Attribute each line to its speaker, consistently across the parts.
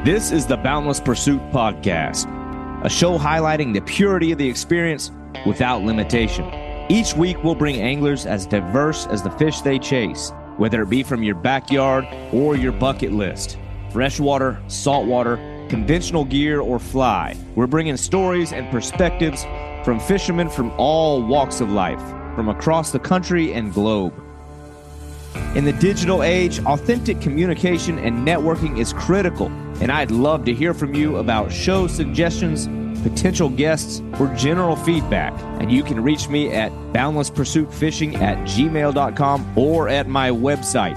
Speaker 1: This is the Boundless Pursuit Podcast, a show highlighting the purity of the experience without limitation. Each week, we'll bring anglers as diverse as the fish they chase, whether it be from your backyard or your bucket list. Freshwater, saltwater, conventional gear, or fly. We're bringing stories and perspectives from fishermen from all walks of life, from across the country and globe. In the digital age, authentic communication and networking is critical, and I'd love to hear from you about show suggestions, potential guests, or general feedback. And you can reach me at boundlesspursuitfishing@gmail.com or at my website,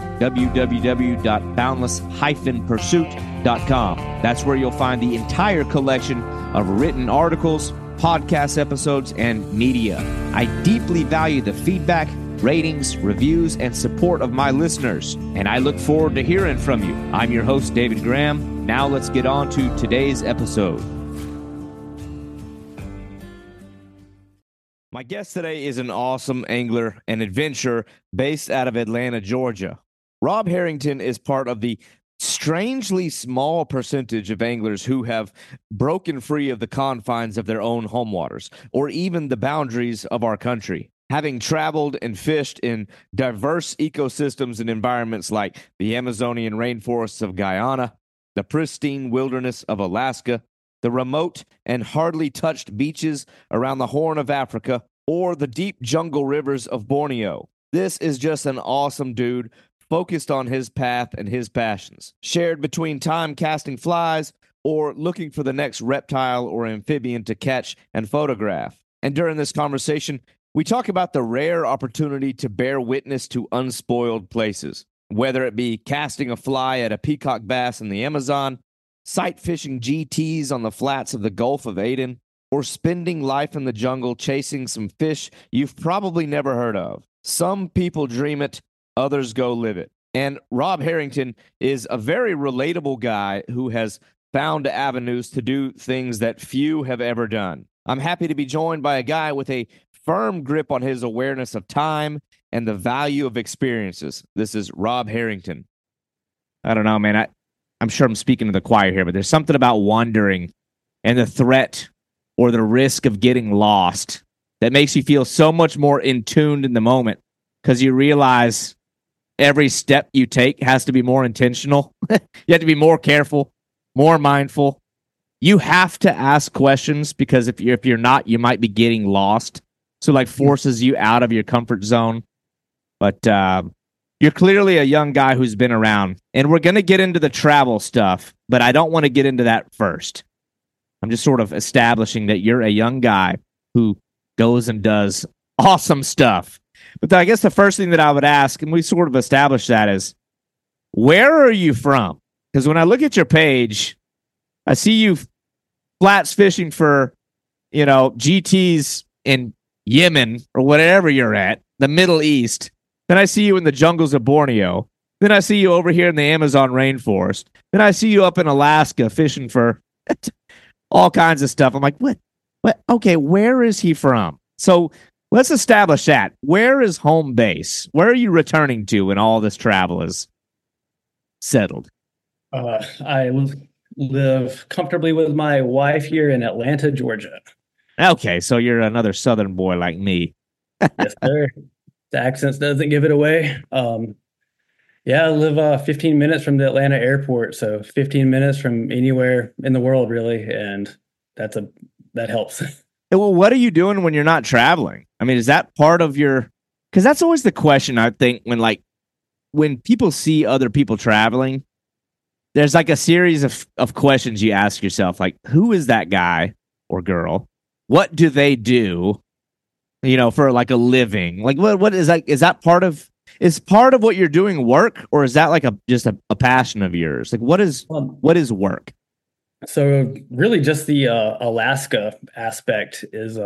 Speaker 1: www.boundless-pursuit.com. That's where you'll find the entire collection of written articles, podcast episodes, and media. I deeply value the feedback, ratings, reviews, and support of my listeners, and I look forward to hearing from you. I'm your host, David Graham. Now let's get on to today's episode. My guest today is an awesome angler and adventurer based out of Atlanta, Georgia. Rob Harrington is part of the strangely small percentage of anglers who have broken free of the confines of their own home waters, or even the boundaries of our country. Having traveled and fished in diverse ecosystems and environments like the Amazonian rainforests of Guyana, the pristine wilderness of Alaska, the remote and hardly touched beaches around the Horn of Africa, or the deep jungle rivers of Borneo, this is just an awesome dude focused on his path and his passions, shared between time casting flies or looking for the next reptile or amphibian to catch and photograph. And during this conversation, we talk about the rare opportunity to bear witness to unspoiled places, whether it be casting a fly at a peacock bass in the Amazon, sight fishing GTs on the flats of the Gulf of Aden, or spending life in the jungle chasing some fish you've probably never heard of. Some people dream it, others go live it. And Rob Harrington is a very relatable guy who has found avenues to do things that few have ever done. I'm happy to be joined by a guy with a firm grip on his awareness of time and the value of experiences. This is Rob Harrington. I don't know, man. I'm sure I'm speaking to the choir here, but there's something about wandering and the threat or the risk of getting lost that makes you feel so much more in tune in the moment, because you realize every step you take has to be more intentional. You have to be more careful, more mindful. You have to ask questions, because if you're not, you might be getting lost. So like forces you out of your comfort zone. But you're clearly a young guy who's been around. And we're going to get into the travel stuff, but I don't want to get into that first. I'm just sort of establishing that you're a young guy who goes and does awesome stuff. But I guess the first thing that I would ask, and we sort of established that, is where are you from? Because when I look at your page, I see you flats fishing for, GTs in Yemen or whatever you're at, the Middle East. Then I see you in the jungles of Borneo. Then I see you over here in the Amazon rainforest. Then I see you up in Alaska fishing for all kinds of stuff. I'm like, what? Okay, where is he from? So let's establish that. Where is home base? Where are you returning to when all this travel is settled?
Speaker 2: I live comfortably with my wife here in Atlanta, Georgia.
Speaker 1: Okay, so you're another Southern boy like me.
Speaker 2: Yes, sir. The accent doesn't give it away. I live 15 minutes from the Atlanta airport, so 15 minutes from anywhere in the world, really, and that helps.
Speaker 1: Well, what are you doing when you're not traveling? I mean, is that part of your? Because that's always the question, I think, when people see other people traveling, there's like a series of questions you ask yourself, like, who is that guy or girl? What do they do, for like a living? Like, what is that? Is that part of what you're doing work, or is that like just a passion of yours? Like, what is work?
Speaker 2: So really just the Alaska aspect is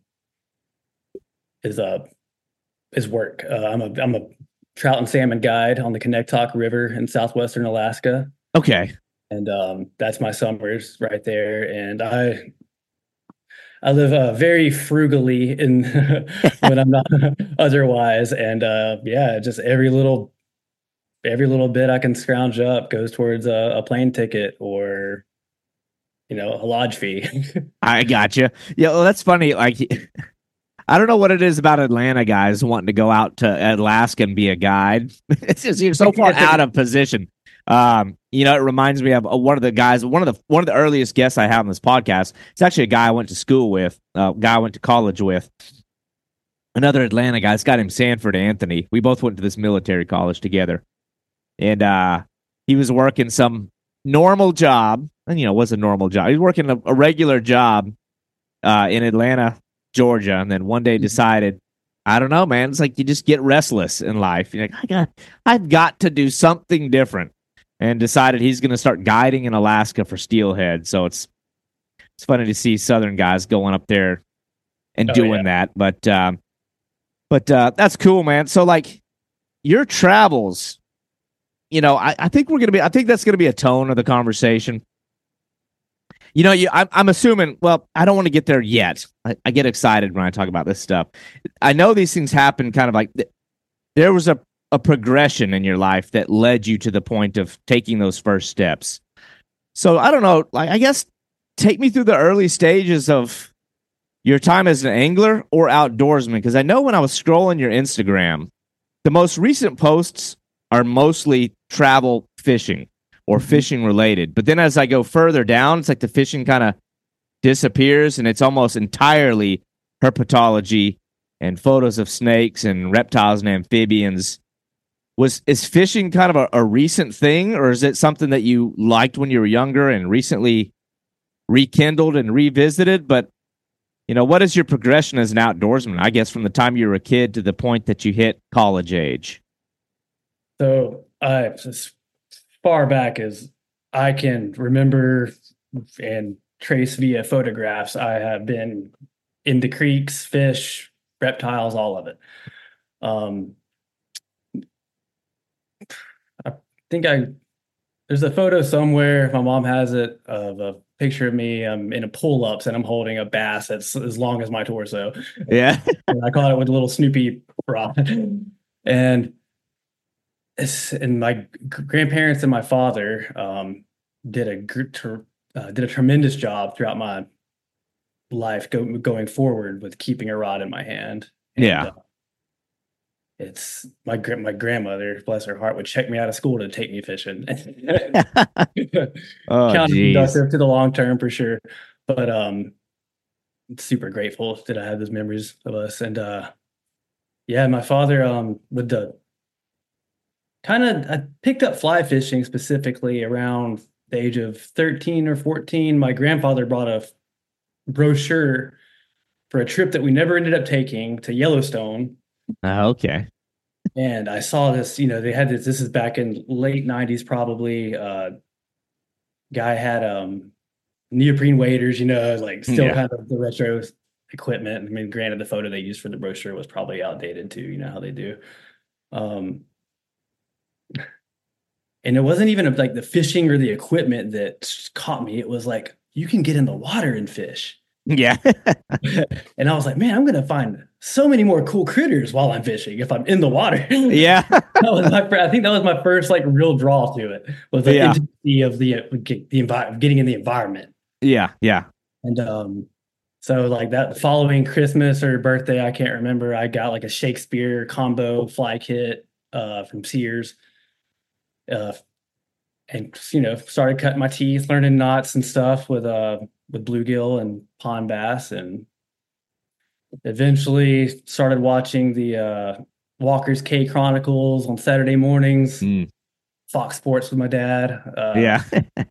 Speaker 2: work. I'm a trout and salmon guide on the Connecticut River in southwestern Alaska.
Speaker 1: Okay.
Speaker 2: And that's my summers right there. And I live very frugally in when I'm not otherwise. And just every little every little bit I can scrounge up goes towards a plane ticket or, a lodge fee.
Speaker 1: I gotcha. Yeah, well, that's funny. Like, I don't know what it is about Atlanta guys wanting to go out to Alaska and be a guide. It's just you're so far out of position. It reminds me of one of the guys, one of the earliest guests I have on this podcast. It's actually a guy I went to school with, guy I went to college with. Another Atlanta guy. This guy named Sanford Anthony. We both went to this military college together, and he was working some normal job, and it was a normal job. He was working a regular job in Atlanta, Georgia, and then one day decided, I don't know, man. It's like you just get restless in life. You're like, I've got to do something different, and decided he's going to start guiding in Alaska for steelhead. So it's funny to see Southern guys going up there and doing that, but that's cool, man. So like your travels, I think I think that's gonna be a tone of the conversation. I'm assuming. Well, I don't want to get there yet. I get excited when I talk about this stuff. I know these things happen kind of like there was a progression in your life that led you to the point of taking those first steps. So I don't know. Like I guess take me through the early stages of your time as an angler or outdoorsman, because I know when I was scrolling your Instagram, the most recent posts are mostly travel fishing or fishing related. But then as I go further down, it's like the fishing kind of disappears and it's almost entirely herpetology and photos of snakes and reptiles and amphibians. Is fishing kind of a recent thing, or is it something that you liked when you were younger and recently rekindled and revisited? But what is your progression as an outdoorsman, I guess, from the time you were a kid to the point that you hit college age?
Speaker 2: So as far back as I can remember and trace via photographs, I have been into creeks, fish, reptiles, all of it. I think there's a photo somewhere, if my mom has it, of a picture of me in a pull-ups and I'm holding a bass that's as long as my torso.
Speaker 1: Yeah.
Speaker 2: And I caught it with a little Snoopy rod. And my grandparents and my father did a tremendous job throughout my life going forward with keeping a rod in my hand. And,
Speaker 1: yeah.
Speaker 2: It's my grandmother, bless her heart, would check me out of school to take me fishing.
Speaker 1: Oh,
Speaker 2: Counterproductive to the long term for sure. But super grateful that I have those memories of us. And my father with the I picked up fly fishing specifically around the age of 13 or 14. My grandfather brought a brochure for a trip that we never ended up taking to Yellowstone.
Speaker 1: Okay.
Speaker 2: And I saw this, they had this is back in late 90s probably. Guy had neoprene waders, like still kind of the retro equipment. I mean, granted, the photo they used for the brochure was probably outdated too, how they do. And it wasn't even like the fishing or the equipment that caught me. It was like, you can get in the water and fish.
Speaker 1: Yeah.
Speaker 2: And I was like, man, I'm going to find so many more cool critters while I'm fishing if I'm in the water.
Speaker 1: Yeah.
Speaker 2: I think that was my first like real draw to it, was the intimacy of getting in the environment.
Speaker 1: Yeah. Yeah.
Speaker 2: And so like that following Christmas or birthday, I can't remember, I got like a Shakespeare combo fly kit from Sears. And started cutting my teeth, learning knots and stuff with bluegill and pond bass, and eventually started watching the Walker's Cay Chronicles on Saturday mornings, Fox Sports with my dad.
Speaker 1: Yeah.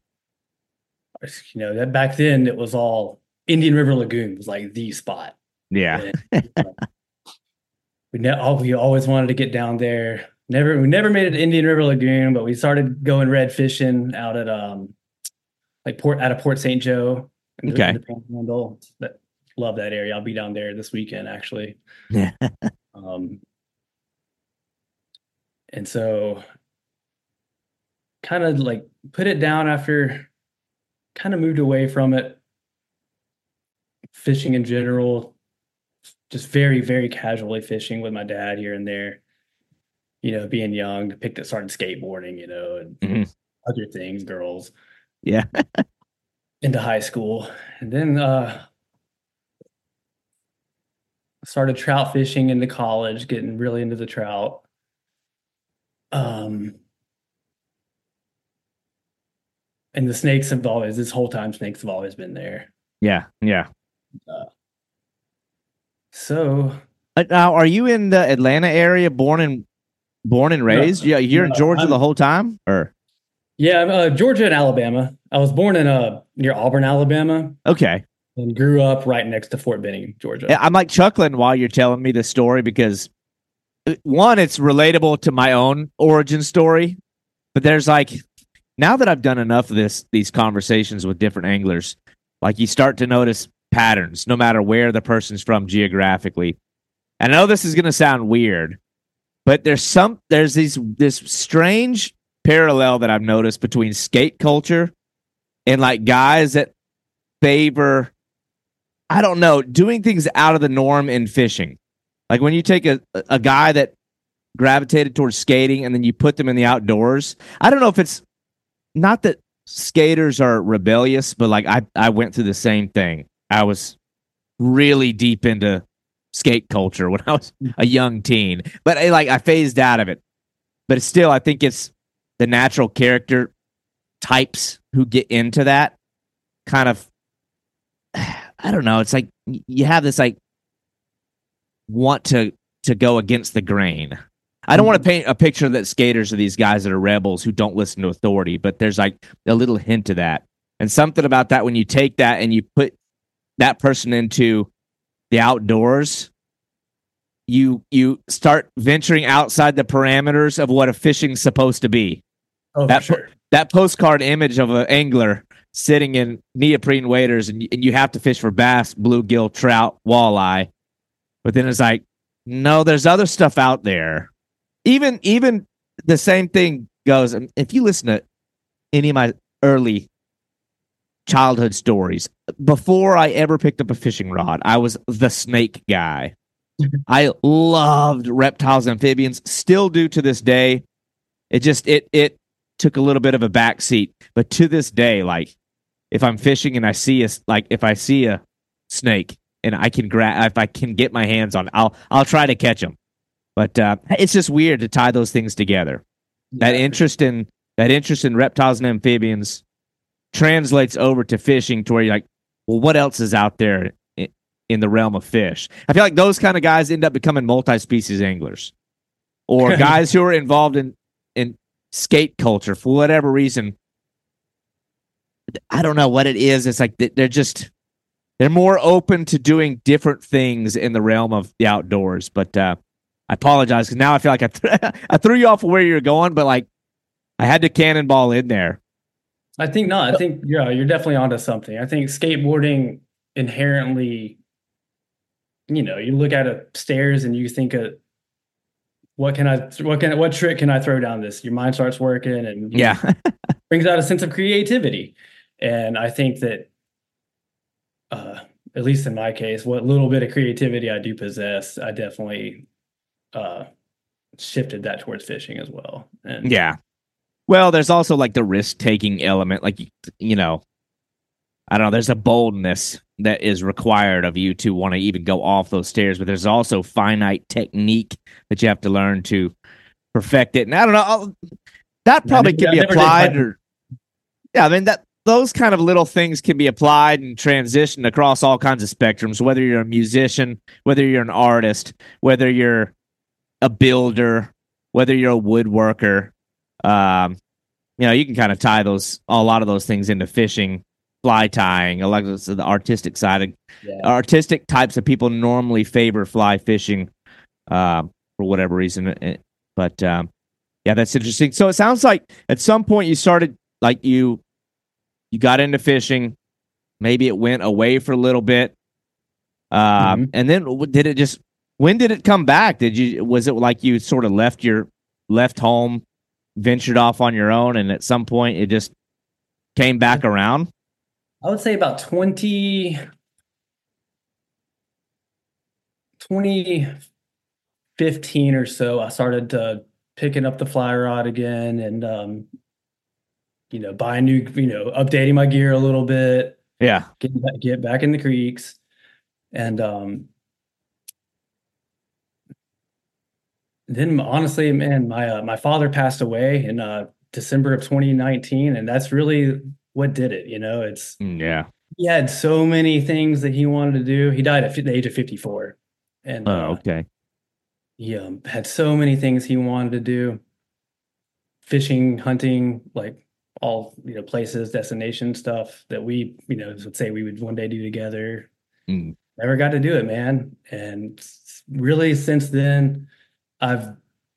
Speaker 2: That back then it was all Indian River Lagoon was like the spot.
Speaker 1: Yeah.
Speaker 2: And, we always wanted to get down there. We never made it to Indian River Lagoon, but we started going red fishing out at out of Port St. Joe.
Speaker 1: Okay.
Speaker 2: In the Panhandle. Love that area. I'll be down there this weekend actually.
Speaker 1: Yeah.
Speaker 2: And so kind of like put it down after kind of moved away from it. Fishing in general, just very, very casually fishing with my dad here and there. being young, started skateboarding, and
Speaker 1: Mhm.
Speaker 2: other things, girls
Speaker 1: Yeah.
Speaker 2: into high school. And then started trout fishing into college, getting really into the trout. Um, and the snakes have always, this whole time, snakes have always been there.
Speaker 1: Yeah. Yeah.
Speaker 2: Uh, so
Speaker 1: Now, are you in the Atlanta area, born and raised?
Speaker 2: no,
Speaker 1: Yeah, you're in
Speaker 2: no,
Speaker 1: Georgia the whole time, or
Speaker 2: I'm Georgia and Alabama. I was born in near Auburn, Alabama,
Speaker 1: okay.
Speaker 2: and grew up right next to Fort Benning,
Speaker 1: Yeah,
Speaker 2: Georgia.
Speaker 1: I'm like chuckling while you're telling me this story because one, it's relatable to my own origin story, but there's like now that I've done enough of these conversations with different anglers, like you start to notice patterns no matter where the person's from geographically. And I know this is going to sound weird, but there's this strange parallel that I've noticed between skate culture and like guys that favor, I don't know, doing things out of the norm in fishing. Like when you take a guy that gravitated towards skating and then you put them in the outdoors. I don't know if it's not that skaters are rebellious, but like I went through the same thing. I was really deep into skate culture when I was a young teen, but I phased out of it. But it's still, I think it's the natural character types who get into that kind of. I don't know. It's like you have this like want to go against the grain. I don't want to paint a picture that skaters are these guys that are rebels who don't listen to authority, but there's like a little hint of that. And something about that when you take that and you put that person into the outdoors, you start venturing outside the parameters of what a fishing's supposed to be.
Speaker 2: Oh, for
Speaker 1: That
Speaker 2: sure.
Speaker 1: that postcard image of an angler sitting in neoprene waders and you have to fish for bass, bluegill, trout, walleye. But then it's like, no, there's other stuff out there. Even the same thing goes. If you listen to any of my early childhood stories, before I ever picked up a fishing rod, I was the snake guy. I loved reptiles, amphibians, still do to this day. It took a little bit of a backseat, but to this day, like if I'm fishing and if I see a snake and I can if I can get my hands on, I'll try to catch them. But it's just weird to tie those things together. That
Speaker 2: Yeah,
Speaker 1: interest in reptiles and amphibians translates over to fishing, to where you're like, well, what else is out there in the realm of fish? I feel like those kind of guys end up becoming multi-species anglers, or guys who are involved in skate culture for whatever reason. I don't know what it is. It's like they're more open to doing different things in the realm of the outdoors. But I apologize because now I feel like I threw you off of where you're going, but like I had to cannonball in there.
Speaker 2: I think not. I think you're definitely onto something. I think skateboarding inherently, you look at a stairs and you think of what trick can I throw down this? Your mind starts working and
Speaker 1: Yeah.
Speaker 2: brings out a sense of creativity. And I think that at least in my case, what little bit of creativity I do possess, I definitely uh shifted that towards fishing as well. And
Speaker 1: Yeah. Well, there's also like the risk taking element. Like, I don't know, there's a boldness that is required of you to want to even go off those stairs, but there's also finite technique that you have to learn to perfect it. And I don't know, that probably can be applied, or yeah, I mean that those kind of little things can be applied and transitioned across all kinds of spectrums, whether you're a musician, whether you're an artist, whether you're a builder, whether you're a woodworker. You can kind of tie a lot of those things into fishing, fly tying, a lot of the artistic side. Artistic types of people normally favor fly fishing for whatever reason. But yeah, that's interesting. So it sounds like at some point you started, like you got into fishing. Maybe it went away for a little bit. And then when did it come back? Was it like you sort of left home, ventured off on your own, and at some point it just came back around?
Speaker 2: I would say about 2015 or so, I started to picking up the fly rod again and buying new, updating my gear a little bit,
Speaker 1: Yeah.
Speaker 2: get back in the creeks. And then honestly, man, my father passed away in December of 2019, and that's really what did it. It's
Speaker 1: Yeah.
Speaker 2: he had so many things that he wanted to do. He died at the age of 54, and
Speaker 1: Oh, okay.
Speaker 2: he had so many things he wanted to do: fishing, hunting, like all places, destination stuff that we would say we would one day do together.
Speaker 1: Mm.
Speaker 2: Never got to do it, man. And really, since then, I've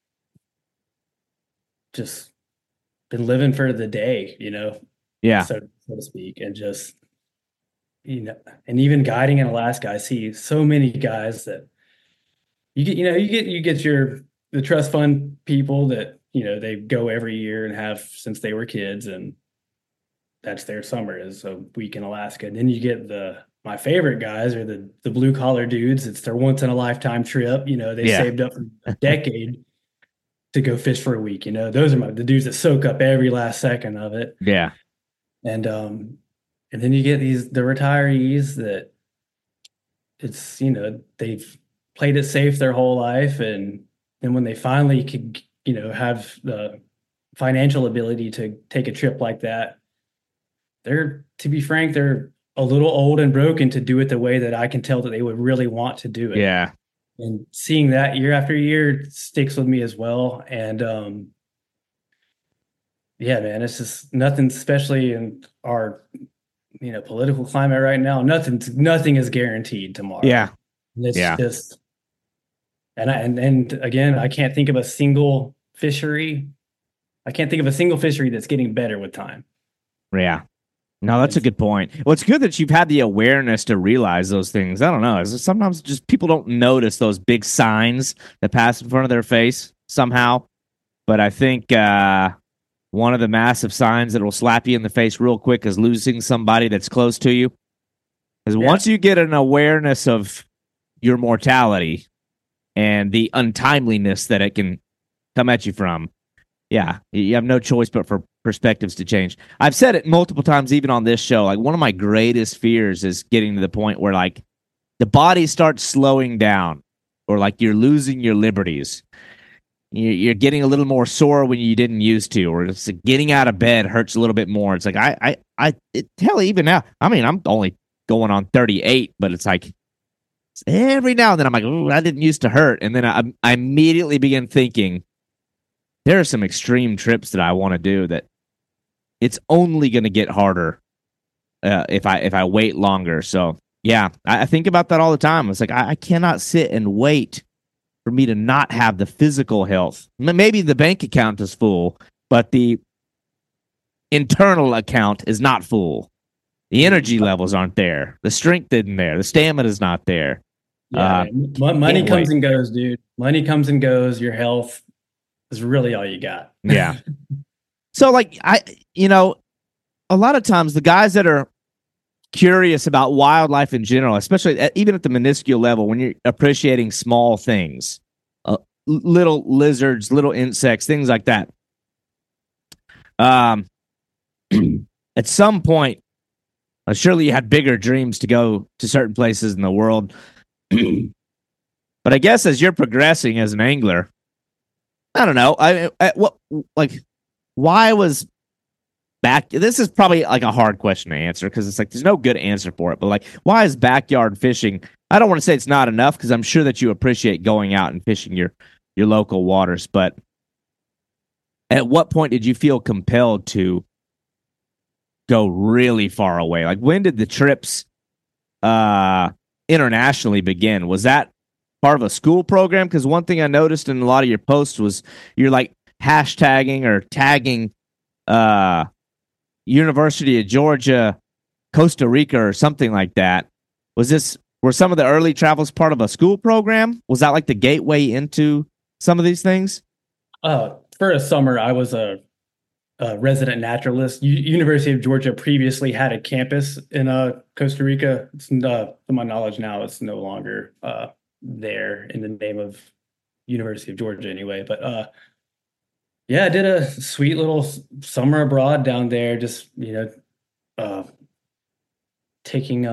Speaker 2: just been living for the day,
Speaker 1: Yeah.
Speaker 2: so to speak, and just and even guiding in Alaska, I see so many guys that you get the trust fund people that they go every year and have since they were kids, and that's their summer is a week in Alaska. And then you get my favorite guys are the blue collar dudes. It's their once in a lifetime trip. They
Speaker 1: Yeah.
Speaker 2: saved up for a decade to go fish for a week. Those are the dudes that soak up every last second of it.
Speaker 1: Yeah.
Speaker 2: And then you get the retirees that it's they've played it safe their whole life, and then when they finally could have the financial ability to take a trip like that, to be frank, they're a little old and broken to do it the way that I can tell that they would really want to do it.
Speaker 1: Yeah.
Speaker 2: And seeing that year after year sticks with me as well. And yeah, man, it's just nothing, especially in our political climate right now. Nothing is guaranteed tomorrow.
Speaker 1: Yeah.
Speaker 2: And it's
Speaker 1: Yeah.
Speaker 2: just and again, I can't think of a single fishery. I can't think of a single fishery that's getting better with time.
Speaker 1: Yeah. No, that's a good point. Well, it's good that you've had the awareness to realize those things. I don't know. Sometimes just people don't notice those big signs that pass in front of their face somehow. But I think one of the massive signs that will slap you in the face real quick is losing somebody that's close to you. Because once you get an awareness of your mortality and the untimeliness that it can come at you from, yeah, you have no choice but for perspectives to change. I've said it multiple times, even on this show. Like, one of my greatest fears is getting to the point where, like, the body starts slowing down, or like you're losing your liberties. You're getting a little more sore when you didn't used to, or it's like getting out of bed hurts a little bit more. It's like hell, even now. I mean, I'm only going on 38, but it's like every now and then I'm like, oh, that didn't used to hurt, and then I immediately begin thinking there are some extreme trips that I want to do that it's only going to get harder if I wait longer. So yeah, I think about that all the time. It's like I cannot sit and wait for me to not have the physical health. Maybe the bank account is full, but the internal account is not full. The energy levels aren't there. The strength isn't there. The stamina is not there.
Speaker 2: Yeah, money comes and goes, dude. Money comes and goes. Your health is really all you got.
Speaker 1: Yeah. So, like, a lot of times the guys that are curious about wildlife in general, especially even at the minuscule level, when you're appreciating small things, little lizards, little insects, things like that. At some point, surely you had bigger dreams to go to certain places in the world. But I guess as you're progressing as an angler, I don't know. Why was this is probably like a hard question to answer because it's like there's no good answer for it. But like, why is backyard fishing? I don't want to say it's not enough because I'm sure that you appreciate going out and fishing your local waters. But at what point did you feel compelled to go really far away? Like, when did the trips internationally begin? Was that part of a school program? Because one thing I noticed in a lot of your posts was you're like hashtagging or tagging University of Georgia, Costa Rica, or something like that. Were some of the early travels part of a school program? Was that like the gateway into some of these things?
Speaker 2: For a summer, I was a resident naturalist. University of Georgia previously had a campus in Costa Rica. It's, to my knowledge now, it's no longer there in the name of University of Georgia anyway. But Yeah, I did a sweet little summer abroad down there, just, uh, taking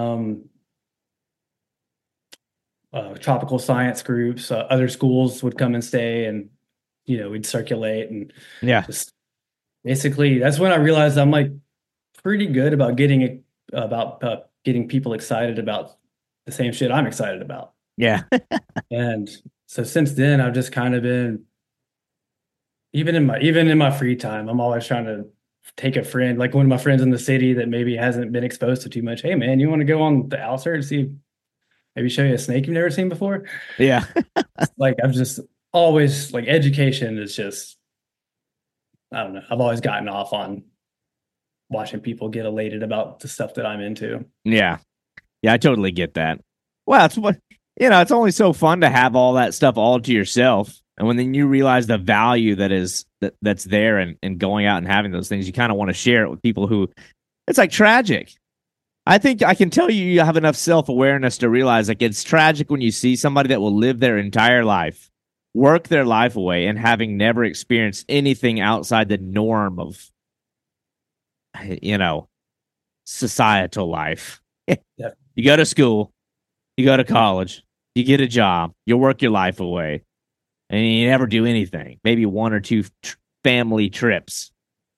Speaker 2: tropical science groups. Other schools would come and stay, and we'd circulate, and
Speaker 1: Yeah.
Speaker 2: just basically that's when I realized I'm like pretty good about getting people excited about the same shit I'm excited about.
Speaker 1: Yeah.
Speaker 2: And so since then, I've just kind of been, even in my free time, I'm always trying to take a friend, like one of my friends in the city that maybe hasn't been exposed to too much. Hey man, you want to go on the outskirts and see, maybe show you a snake you've never seen before?
Speaker 1: Yeah.
Speaker 2: Like I've just always, like, education is just, I don't know. I've always gotten off on watching people get elated about the stuff that I'm into.
Speaker 1: Yeah. Yeah, I totally get that. Well, it's what it's only so fun to have all that stuff all to yourself. And when then you realize the value that's there and going out and having those things, you kind of want to share it with people who it's like tragic. I think I can tell you have enough self-awareness to realize like it's tragic when you see somebody that will live their entire life, work their life away, and having never experienced anything outside the norm of you know, societal life.
Speaker 2: Yeah.
Speaker 1: You go to school, you go to college, you get a job, you work your life away, and you never do anything. Maybe one or two family trips.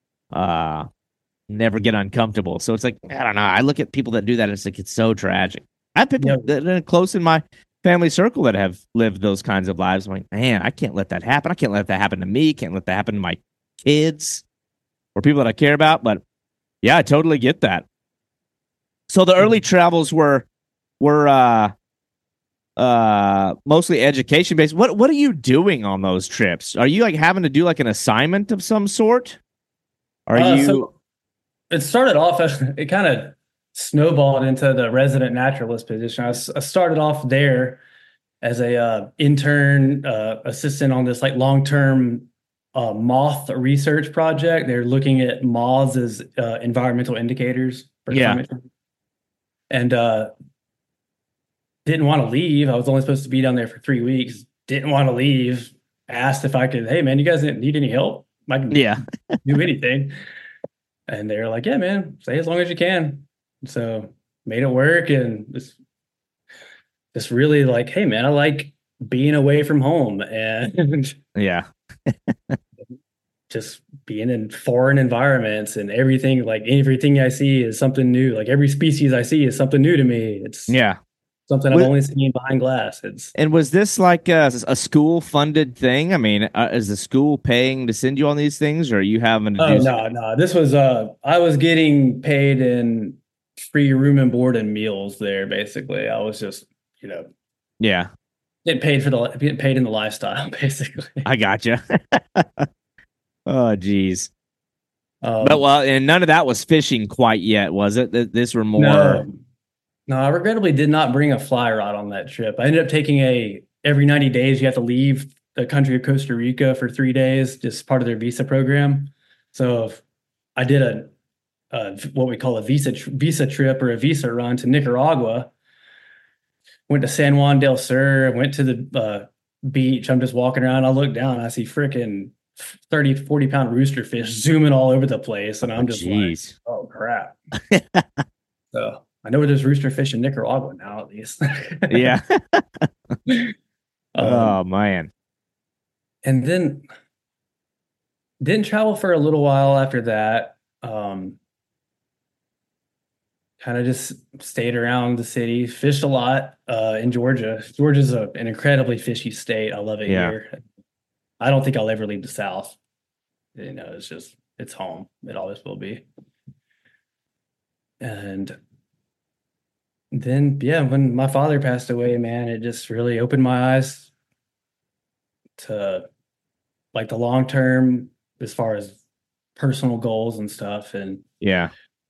Speaker 1: Never get uncomfortable. So it's like, I don't know. I look at people that do that, and it's like, it's so tragic. I have people that are close in my family circle that have lived those kinds of lives. I'm like, man, I can't let that happen. I can't let that happen to me. Can't let that happen to my kids or people that I care about. But yeah, I totally get that. So the early travels were mostly education based. What are you doing on those trips? Are you like having to do like an assignment of some sort? Are you
Speaker 2: So it started off as it kind of snowballed into the resident naturalist position. I started off there as a intern assistant on this like long-term moth research project. They're looking at moths as environmental indicators for
Speaker 1: yeah.
Speaker 2: climate change. And didn't want to leave. I was only supposed to be down there for 3 weeks. Didn't want to leave. Asked if I could, hey man, you guys need any help? I can
Speaker 1: Yeah.
Speaker 2: do anything. And they're like, yeah, man, stay as long as you can. So made it work, and just really like, hey man, I like being away from home and
Speaker 1: Yeah.
Speaker 2: just being in foreign environments, and everything I see is something new. Like every species I see is something new to me. It's
Speaker 1: Yeah.
Speaker 2: something I've only seen behind glass.
Speaker 1: And was this like a school funded thing? I mean, is the school paying to send you on these things, or are you having to
Speaker 2: Oh
Speaker 1: do?
Speaker 2: no. This was I was getting paid in free room and board and meals there, basically. I was just,
Speaker 1: Yeah,
Speaker 2: getting paid in the lifestyle, basically.
Speaker 1: I gotcha. Oh, geez. But
Speaker 2: Um,
Speaker 1: well, and none of that was fishing quite yet, was it? This were more.
Speaker 2: no, no, I regrettably did not bring a fly rod on that trip. I ended up taking every 90 days you have to leave the country of Costa Rica for 3 days, just part of their visa program. So I did what we call a visa trip or a visa run to Nicaragua. Went to San Juan del Sur, went to the beach. I'm just walking around. I look down, I see freaking 30, 40-pound rooster fish zooming all over the place. And I'm just like,
Speaker 1: Jeez.
Speaker 2: oh crap. So I know there's rooster fish in Nicaragua now, at least.
Speaker 1: Yeah.
Speaker 2: Um,
Speaker 1: Oh man.
Speaker 2: and then didn't travel for a little while after that. Kind of just stayed around the city, fished a lot in Georgia. Georgia's an incredibly fishy state. I love it
Speaker 1: Yeah.
Speaker 2: here. I don't think I'll ever leave the South. It's home. It always will be. And then, yeah, when my father passed away, man, it just really opened my eyes to like the long term as far as personal goals and stuff. And
Speaker 1: Yeah.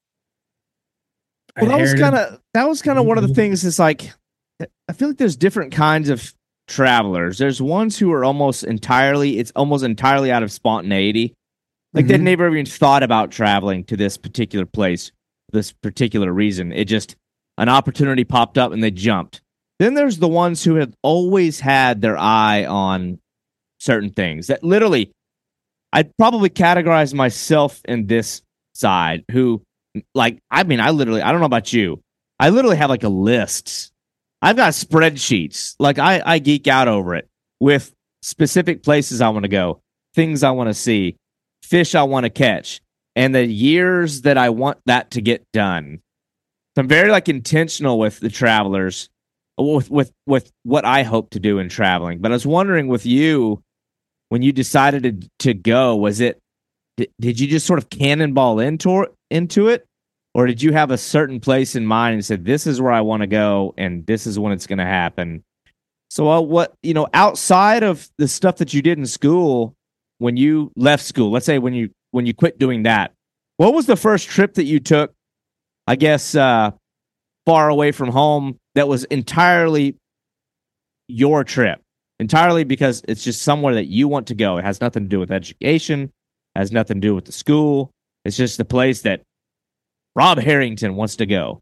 Speaker 2: I
Speaker 1: Well,
Speaker 2: inherited.
Speaker 1: that was kind of one of the things. Is like I feel like there's different kinds of travelers. There's ones who are it's almost entirely out of spontaneity. Like they
Speaker 2: Mhm.
Speaker 1: never even thought about traveling to this particular place, this particular reason. It just an opportunity popped up and they jumped. Then there's the ones who had always had their eye on certain things that literally I'd probably categorize myself in this side who, like, I mean, I don't know about you. I literally have like a list. I've got spreadsheets. Like, I geek out over it with specific places I want to go, things I want to see, fish I want to catch, and the years that I want that to get done. So I'm very like intentional with the travelers, with what I hope to do in traveling. But I was wondering with you, when you decided to go, was it did you just sort of cannonball into it, or did you have a certain place in mind and said this is where I want to go and this is when it's going to happen? So what outside of the stuff that you did in school, when you left school, let's say when you quit doing that, what was the first trip that you took? I guess far away from home that was entirely your trip, entirely because it's just somewhere that you want to go. It has nothing to do with education, has nothing to do with the school. It's just the place that Rob Harrington wants to go.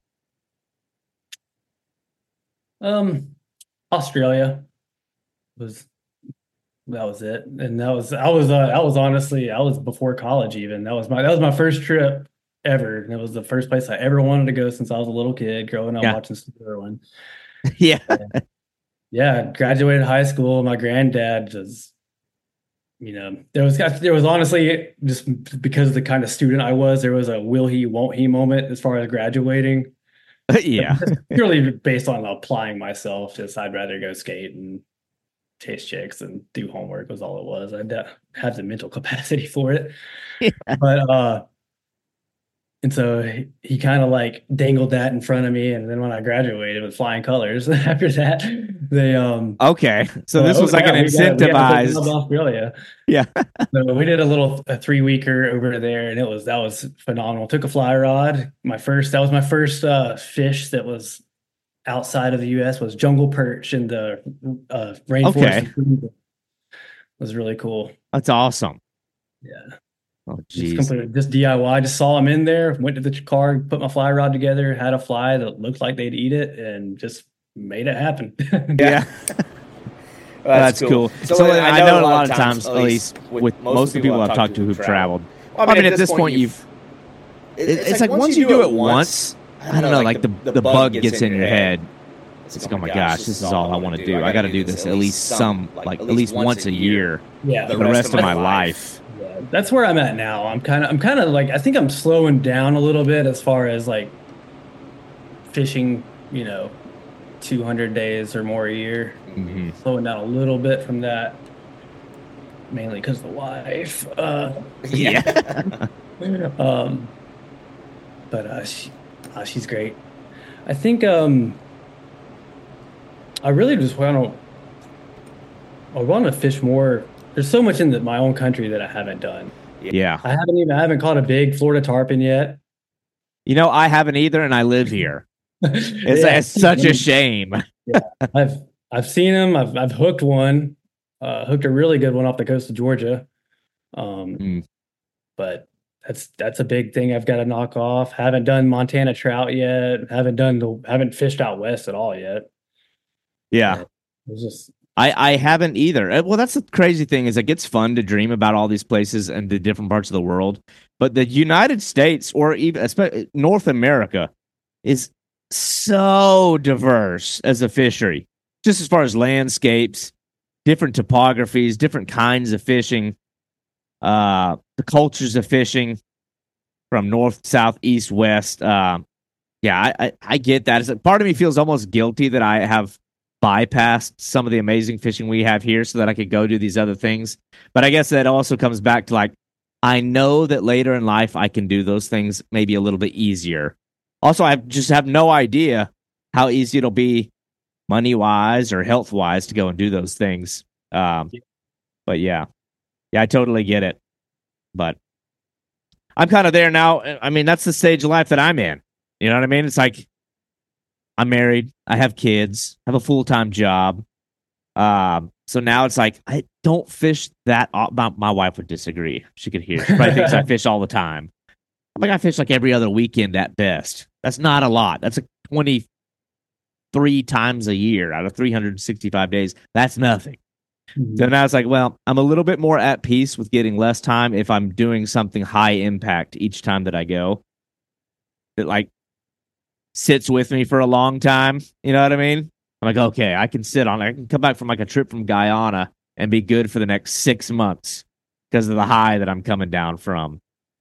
Speaker 2: Australia was that was it, and that was honestly I was before college even. That was my first trip ever, and it was the first place I ever wanted to go since I was a little kid growing up watching Steve Irwin.
Speaker 1: Yeah.
Speaker 2: Yeah, graduated high school. My granddad was, there was honestly, just because of the kind of student I was, there was a will he, won't he moment as far as graduating.
Speaker 1: Yeah.
Speaker 2: Purely based on applying myself. Just I'd rather go skate and chase chicks and do homework was all it was. I didn't have the mental capacity for it. Yeah. But and so he kind of like dangled that in front of me, and then when I graduated with flying colors, after that, they
Speaker 1: okay. So this was like an incentivized
Speaker 2: Australia.
Speaker 1: Yeah.
Speaker 2: So we did a 3-weeker over there, and that was phenomenal. Took a fly rod. That was my first fish that was outside of the U.S. was jungle perch in the rainforest. Okay. It was really cool.
Speaker 1: That's awesome.
Speaker 2: Yeah.
Speaker 1: Oh, geez.
Speaker 2: Just DIY. Just saw them in there, went to the car, put my fly rod together, had a fly that looked like they'd eat it, and just made it happen.
Speaker 1: Yeah. Well, that's cool. So I know a lot of times, at least with most of the people I've talked to who've traveled, I mean, at this point, it's like once you do it once, I don't know, like the bug gets in your head. It's like, oh my gosh, this is all I want to do. I got to do this at least at least once a year.
Speaker 2: Yeah.
Speaker 1: The rest of my life.
Speaker 2: That's where I'm at now. I'm kind of like, I think I'm slowing down a little bit as far as like fishing, 200 days or more a year.
Speaker 1: Mm-hmm.
Speaker 2: Slowing down a little bit from that, mainly because of the wife.
Speaker 1: Yeah.
Speaker 2: But she's great. I think I really just want to fish more. There's so much in my own country that I haven't done.
Speaker 1: Yeah.
Speaker 2: I haven't caught a big Florida tarpon yet.
Speaker 1: I haven't either, and I live here. It's such a shame.
Speaker 2: Yeah. I've seen them. I've hooked one, hooked a really good one off the coast of Georgia. But that's a big thing I've got to knock off. Haven't done Montana trout yet. Haven't fished out west at all yet.
Speaker 1: Yeah.
Speaker 2: It's just
Speaker 1: I haven't either. Well, that's the crazy thing is it gets fun to dream about all these places and the different parts of the world. But the United States, or even especially North America, is so diverse as a fishery, just as far as landscapes, different topographies, different kinds of fishing, the cultures of fishing from north, south, east, west. Yeah, I get that. It's like, part of me feels almost guilty that I have bypassed some of the amazing fishing we have here so that I could go do these other things. But I guess that also comes back to like, I know that later in life I can do those things maybe a little bit easier. Also, I just have no idea how easy it'll be money-wise or health-wise to go and do those things. But yeah, I totally get it. But I'm kind of there now. I mean, that's the stage of life that I'm in. You know what I mean? It's like, I'm married. I have kids. I have a full-time job. So now it's like, I don't fish that. My wife would disagree. She could hear. She probably thinks I fish all the time. I fish like every other weekend at best. That's not a lot. That's like 23 times a year out of 365 days. That's nothing.
Speaker 2: Mhm.
Speaker 1: So now it's like, well, I'm a little bit more at peace with getting less time if I'm doing something high impact each time that I go. That like sits with me for a long time. You know what I mean? I'm like, okay, I can sit on it. I can come back from like a trip from Guyana and be good for the next 6 months because of the high that I'm coming down from.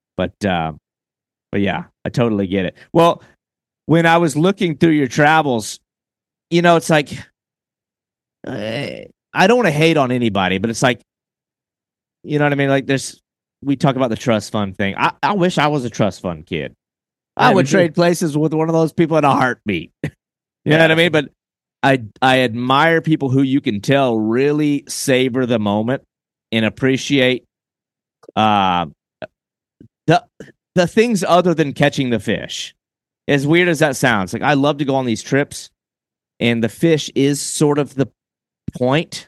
Speaker 1: But yeah, I totally get it. Well, when I was looking through your travels, it's like I don't want to hate on anybody, but it's like, you know what I mean? Like we talk about the trust fund thing. I wish I was a trust fund kid. I
Speaker 2: Yeah, me
Speaker 1: would
Speaker 2: too.
Speaker 1: trade places with one of those people in a heartbeat. You know what I
Speaker 2: Yeah.
Speaker 1: mean? But I admire people who you can tell really savor the moment and appreciate uh, the the things other than catching the fish. As weird as that sounds, like I love to go on these trips, and the fish is sort of the point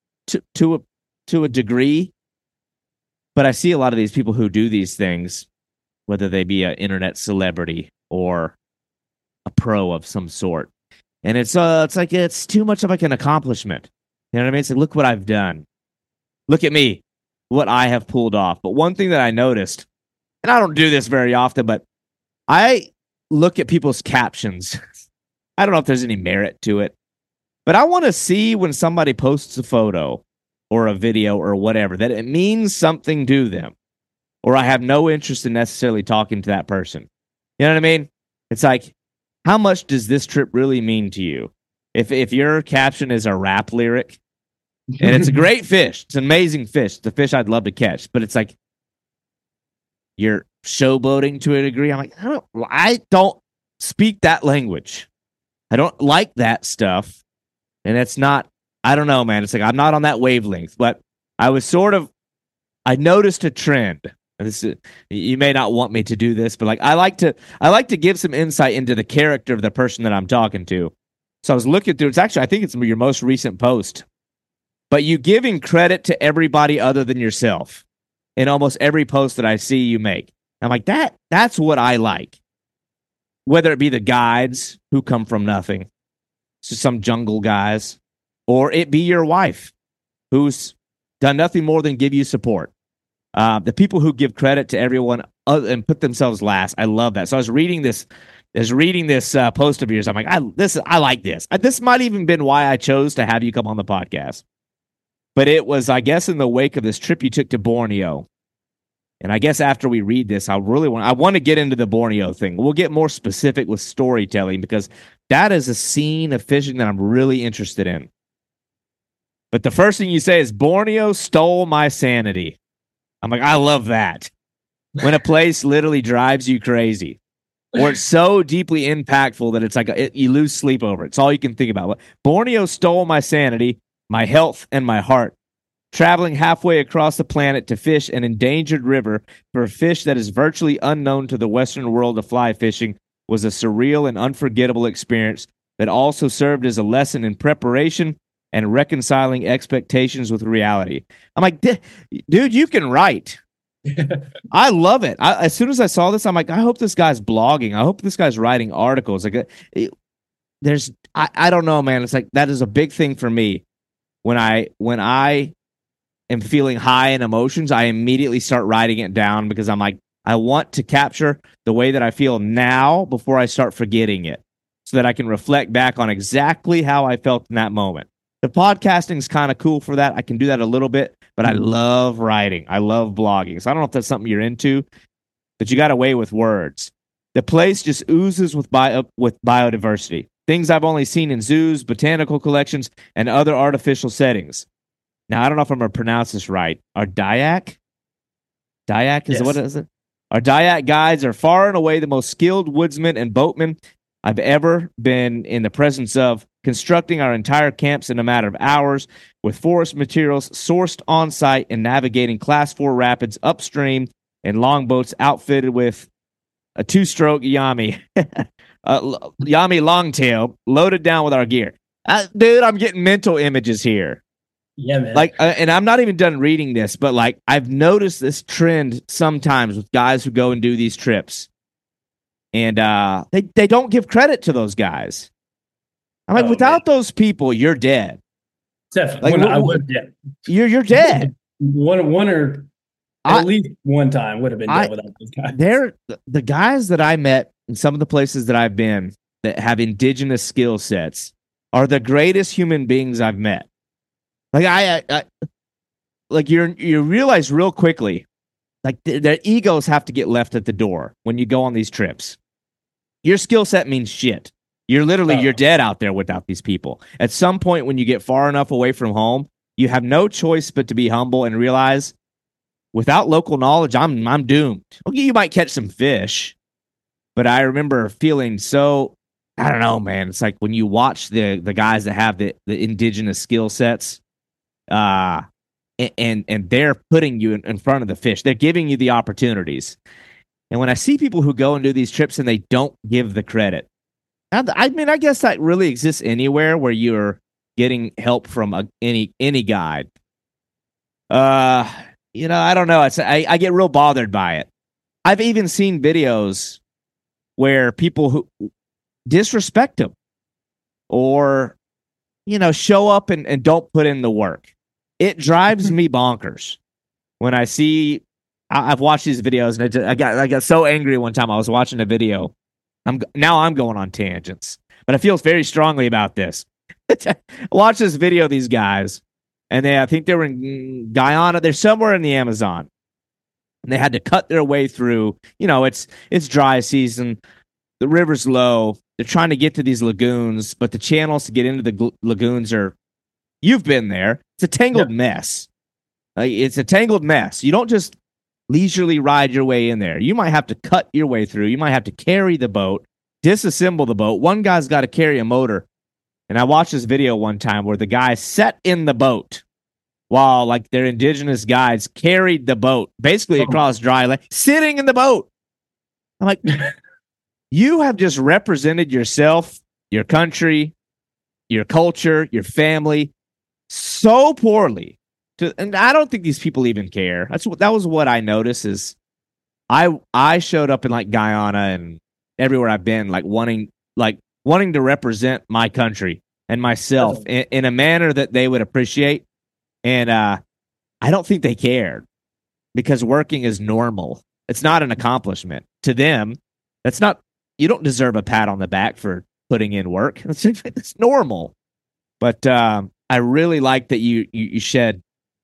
Speaker 1: to a degree. But I see a lot of these people who do these things, whether they be an internet celebrity or a pro of some sort, and it's like it's too much of like an accomplishment. You know what I mean? It's like, look what I've done. Look at me, what I have pulled off. But one thing that I noticed, and I don't do this very often, but I look at people's captions. I don't know if there's any merit to it, but I want to see when somebody posts a photo or a video or whatever that it means something to them, or I have no interest in necessarily talking to that person. You know what I mean? It's like, how much does this trip really mean to you? If your caption is a rap lyric, and it's a great fish, it's an amazing fish, it's a fish I'd love to catch, but it's like you're showboating to a degree. I'm like, I don't speak that language. I don't like that stuff. And it's not, I don't know, man. It's like I'm not on that wavelength, but I was I noticed a trend. This is, you may not want me to do this, but like I like to give some insight into the character of the person that I'm talking to. So I was looking through, I think it's your most recent post, but you giving credit to everybody other than yourself in almost every post that I see you make. I'm like, that's what I like. Whether it be the guides who come from nothing, so some jungle guys, or it be your wife who's done nothing more than give you support. The people who give credit to everyone and put themselves last, I love that. So I was reading this post of yours. I'm like, I like this. This might even been why I chose to have you come on the podcast. But it was, I guess, in the wake of this trip you took to Borneo. And I guess after we read this, I want to get into the Borneo thing. We'll get more specific with storytelling because that is a scene of fishing that I'm really interested in. But the first thing you say is Borneo stole my sanity. I'm like, I love that. When a place literally drives you crazy, or it's so deeply impactful that it's like you lose sleep over it. It's all you can think about. Borneo stole my sanity, my health, and my heart. Traveling halfway across the planet to fish an endangered river for a fish that is virtually unknown to the Western world of fly fishing was a surreal and unforgettable experience that also served as a lesson in preparation and reconciling expectations with reality. I'm like, dude, you can write. I love it. As soon as I saw this, I'm like, I hope this guy's blogging. I hope this guy's writing articles. Like, I don't know, man. It's like that is a big thing for me. When I am feeling high in emotions, I immediately start writing it down because I'm like, I want to capture the way that I feel now before I start forgetting it so that I can reflect back on exactly how I felt in that moment. The podcasting is kind of cool for that. I can do that a little bit, but I love writing. I love blogging. So I don't know if that's something you're into, but you got a way with words. The place just oozes with biodiversity. Things I've only seen in zoos, botanical collections, and other artificial settings. Now, I don't know if I'm going to pronounce this right. Our Dayak? Dayak is what is it? Our Dayak guides are far and away the most skilled woodsmen and boatmen I've ever been in the presence of, constructing our entire camps in a matter of hours with forest materials sourced on site and navigating Class 4 rapids upstream in longboats outfitted with a two-stroke Yami, Yami longtail loaded down with our gear. Dude, I'm getting mental images here.
Speaker 2: Yeah, man.
Speaker 1: Like, and I'm not even done reading this, but like I've noticed this trend sometimes with guys who go and do these trips, and they don't give credit to those guys. I'm like, without those people, you're dead.
Speaker 2: Definitely.
Speaker 1: Like
Speaker 2: I would, yeah.
Speaker 1: you're dead.
Speaker 2: One or
Speaker 1: I
Speaker 2: at least one time would have been
Speaker 1: I
Speaker 2: dead without those guys.
Speaker 1: they're the guys that I met in some of the places that I've been that have indigenous skill sets are the greatest human beings I've met. Like I like you realize real quickly, like their egos have to get left at the door when you go on these trips. Your skill set means shit. You're
Speaker 2: Oh,
Speaker 1: dead out there without these people. At some point when you get far enough away from home, you have no choice but to be humble and realize without local knowledge, I'm doomed. Okay, you might catch some fish, but I remember feeling so I don't know, man. It's like when you watch the guys that have the indigenous skill sets, uh, and they're putting you in front of the fish. They're giving you the opportunities. And when I see people who go and do these trips and they don't give the credit, I mean, I guess that really exists anywhere where you're getting help from any guide. Uh, I don't know. I get real bothered by it. I've even seen videos where people who disrespect them or show up and don't put in the work. It drives me bonkers when I see. I've watched these videos and I got so angry one time. I was watching a video. I'm going on tangents, but I feel very strongly about this. Watch this video. These guys, and I think they were in Guyana. They're somewhere in the Amazon, and they had to cut their way through. It's dry season. The river's low. They're trying to get to these lagoons, but the channels to get into the lagoons are. You've been there. It's a tangled
Speaker 2: yeah.
Speaker 1: mess. It's a tangled mess. You don't just leisurely ride your way in there. You might have to cut your way through. You might have to carry the boat, disassemble the boat. One guy's got to carry a motor. And I watched this video one time where the guy sat in the boat while like their indigenous guides carried the boat basically across dry land, sitting in the boat. I'm like, you have just represented yourself, your country, your culture, your family so poorly. And I don't think these people even care. That was what I noticed is I showed up in like Guyana and everywhere I've been wanting to represent my country and myself in a manner that they would appreciate. And I don't think they cared because working is normal. It's not an accomplishment to them. That's not. You don't deserve a pat on the back for putting in work. It's normal. But I really like that you shed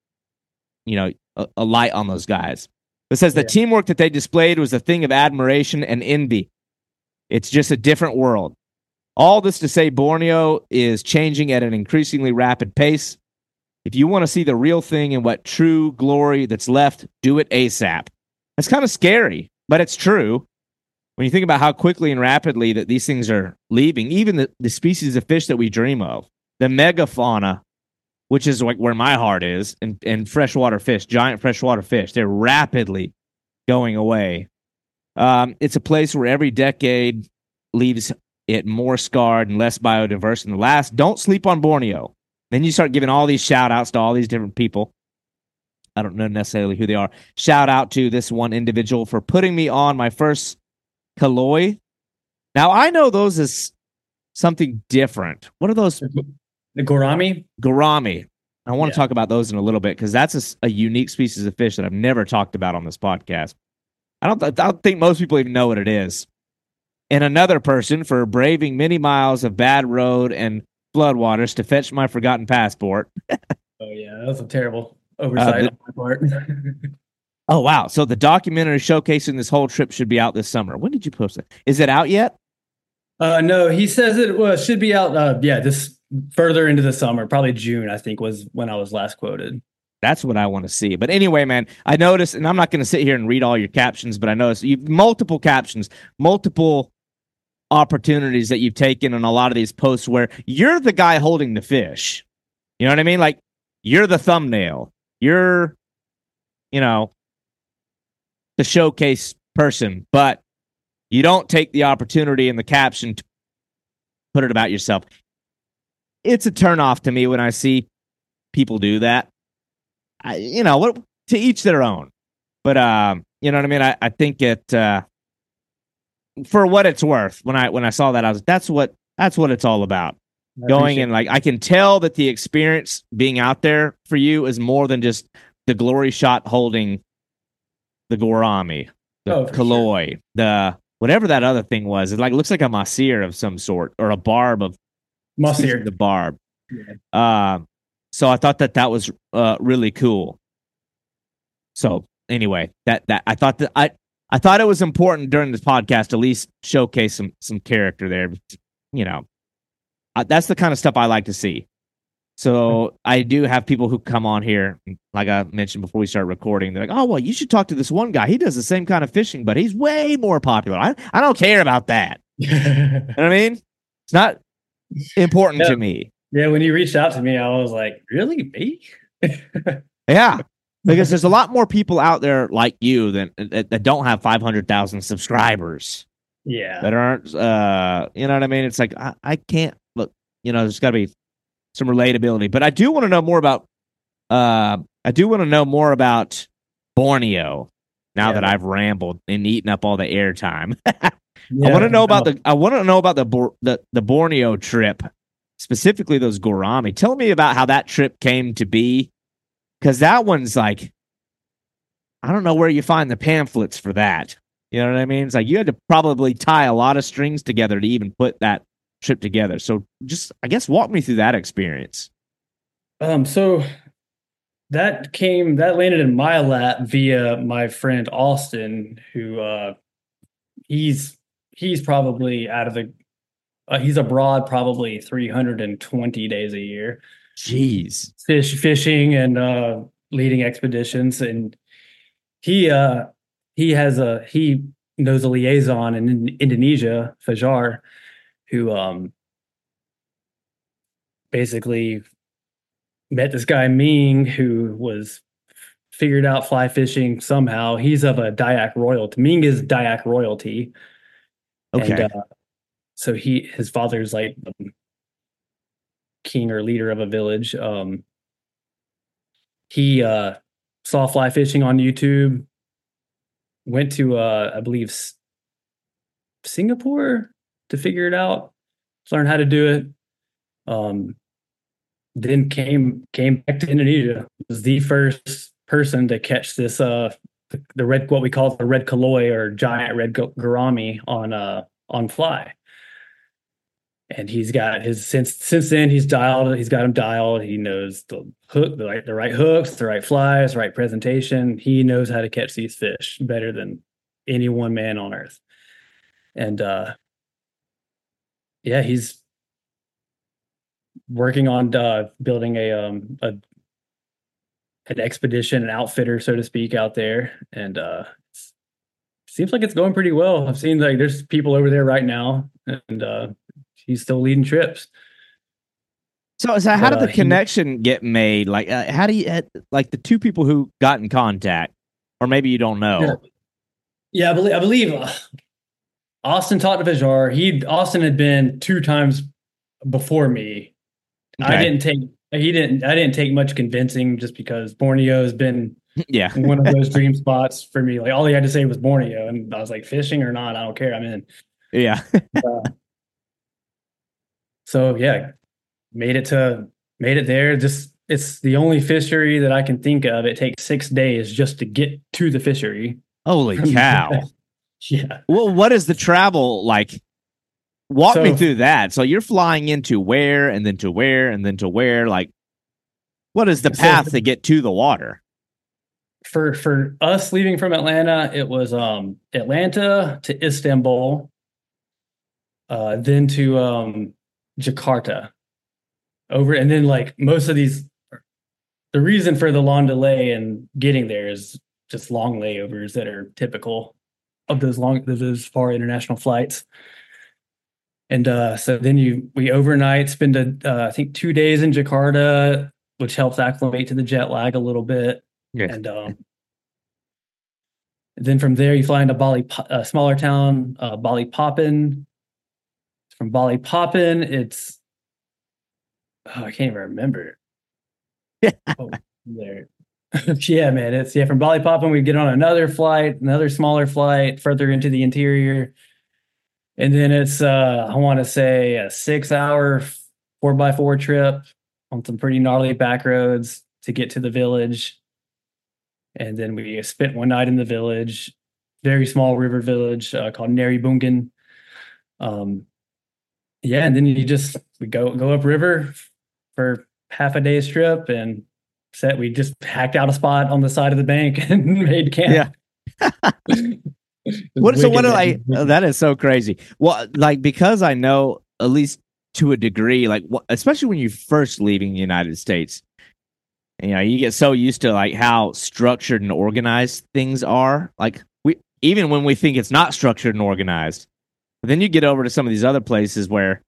Speaker 1: a light on those guys. It says the teamwork that they displayed was a thing of admiration and envy. It's just a different world. All this to say, Borneo is changing at an increasingly rapid pace. If you want to see the real thing and what true glory that's left, do it ASAP. That's kind of scary, but it's true. When you think about how quickly and rapidly that these things are leaving, even the species of fish that we dream of, the megafauna, which is like where my heart is, and freshwater fish, giant freshwater fish, they're rapidly going away. It's a place where every decade leaves it more scarred and less biodiverse than the last. Don't sleep on Borneo. Then you start giving all these shout outs to all these different people. I don't know necessarily who they are. Shout out to this one individual for putting me on my first Kaloi. Now, I know those as something different. What are those?
Speaker 2: The gourami?
Speaker 1: Gourami. I want to talk about those in a little bit because that's a unique species of fish that I've never talked about on this podcast. I don't think most people even know what it is. And another person for braving many miles of bad road and floodwaters to fetch my forgotten passport.
Speaker 2: Oh, yeah. That was a terrible oversight on my part.
Speaker 1: Oh, wow. So the documentary showcasing this whole trip should be out this summer. When did you post it? Is it out yet?
Speaker 2: No, he says it should be out. This further into the summer, probably June, I think was when I was last quoted.
Speaker 1: That's what I want to see. But anyway, man, I noticed, and I'm not going to sit here and read all your captions, but I noticed you've multiple captions, multiple opportunities that you've taken on a lot of these posts where you're the guy holding the fish. You know what I mean? Like you're the thumbnail. You're, the showcase person, but you don't take the opportunity in the caption to put it about yourself. It's a turnoff to me when I see people do that. To each their own. But you know what I mean? I think it for what it's worth. When I saw that, I was that's what it's all about.
Speaker 2: I
Speaker 1: going
Speaker 2: appreciate
Speaker 1: and like I can tell that the experience being out there for you is more than just the glory shot holding the Gorami,
Speaker 2: it.
Speaker 1: the
Speaker 2: Oh, for sure.
Speaker 1: Kaloi, the whatever that other thing was. It like looks like a Masir of some sort or a barb of excuse me,
Speaker 2: Musir.
Speaker 1: the barb.
Speaker 2: Yeah.
Speaker 1: Uh, so I thought that that was really cool. So anyway, that I thought that I thought it was important during this podcast to at least showcase some character there. You know, that's the kind of stuff I like to see. So I do have people who come on here, like I mentioned before we start recording. They're like, "Oh well, you should talk to this one guy. He does the same kind of fishing, but he's way more popular." I don't care about that. You know what I mean? It's not important
Speaker 2: Yeah.
Speaker 1: to me.
Speaker 2: Yeah, when you reached out to me, I was like, really, me?
Speaker 1: Yeah, because there's a lot more people out there like you that don't have 500,000 subscribers
Speaker 2: Yeah.
Speaker 1: that aren't. You know what I mean? It's like I can't look. You know, there's got to be some relatability. But I do want to know more about. I do want to know more about Borneo. Now
Speaker 2: Yeah,
Speaker 1: that
Speaker 2: man.
Speaker 1: I've rambled and eaten up all the airtime, I want to
Speaker 2: Yeah.
Speaker 1: know about
Speaker 2: No.
Speaker 1: the Borneo trip, specifically those Gourami. Tell me about how that trip came to be, because that one's like I don't know where you find the pamphlets for that. You know what I mean? It's like you had to probably tie a lot of strings together to even put that trip together. So just I guess walk me through that experience.
Speaker 2: So that landed in my lap via my friend Austin, who he's he's probably out of the he's abroad probably 320 days a year,
Speaker 1: Jeez.
Speaker 2: fishing and leading expeditions, and he uh he knows a liaison in Indonesia, Fajar, who basically met this guy Ming, who was figured out fly fishing somehow. He's of a Dayak royalty. Ming is Dayak royalty, and
Speaker 1: Okay.
Speaker 2: so his father's like king or leader of a village. He saw fly fishing on YouTube. Went to I believe Singapore to figure it out, learn how to do it. Um, then came back to Indonesia. Was the first person to catch this the red, what we call the red kaloi or giant red gourami on fly. And he's got his since then he's got him dialed. He knows the hook, the right hooks, the right flies, the right presentation. He knows how to catch these fish better than any one man on earth. And yeah, he's working on building an expedition, an outfitter, so to speak, out there. And seems like it's going pretty well. I've seen like there's people over there right now, and he's still leading trips.
Speaker 1: So how
Speaker 2: But
Speaker 1: did the
Speaker 2: he
Speaker 1: connection get made? Like, how do you like the two people who got in contact, or maybe you don't
Speaker 2: Yeah,
Speaker 1: know?
Speaker 2: yeah, I believe Austin talked to Fajar. Austin had been two times before me. I
Speaker 1: Okay.
Speaker 2: didn't take I didn't take much convincing, just because Borneo has been
Speaker 1: Yeah.
Speaker 2: one of those dream spots for me. Like all he had to say was Borneo, and I was like, fishing or not, I don't care, I'm in.
Speaker 1: Yeah.
Speaker 2: Uh, so yeah, made it there. Just it's the only fishery that I can think of. It takes 6 days just to get to the fishery
Speaker 1: Holy
Speaker 2: from
Speaker 1: cow.
Speaker 2: yeah.
Speaker 1: Well, what is the travel like? Walk me
Speaker 2: So
Speaker 1: through that. So you're flying into where and then to where and then to where? Like, what is the
Speaker 2: so
Speaker 1: path to get to the water?
Speaker 2: for us leaving from Atlanta, it was Atlanta to Istanbul, then to Jakarta over, and then like most of these, the reason for the long delay in getting there is just long layovers that are typical of those far international flights. And so then we overnight, spend I think 2 days in Jakarta, which helps acclimate to the jet lag a little bit.
Speaker 1: Yeah.
Speaker 2: And then from there you fly into a smaller town, Balikpapan. From Balikpapan, it's I can't even remember. Oh, there. Yeah, man. It's from Balikpapan we get on another flight, another smaller flight further into the interior. And then it's I want to say a 6 hour 4x4 trip on some pretty gnarly back roads to get to the village. And then we spent one night in the village, very small river village called Narrabungan. Um, yeah, and then we go upriver for half a day's trip and we just hacked out a spot on the side of the bank and made camp.
Speaker 1: Yeah. What are like that is so crazy. Well, like because I know at least to a degree, like especially when you're first leaving the United States, you get so used to like how structured and organized things are. Like even when we think it's not structured and organized, but then you get over to some of these other places where,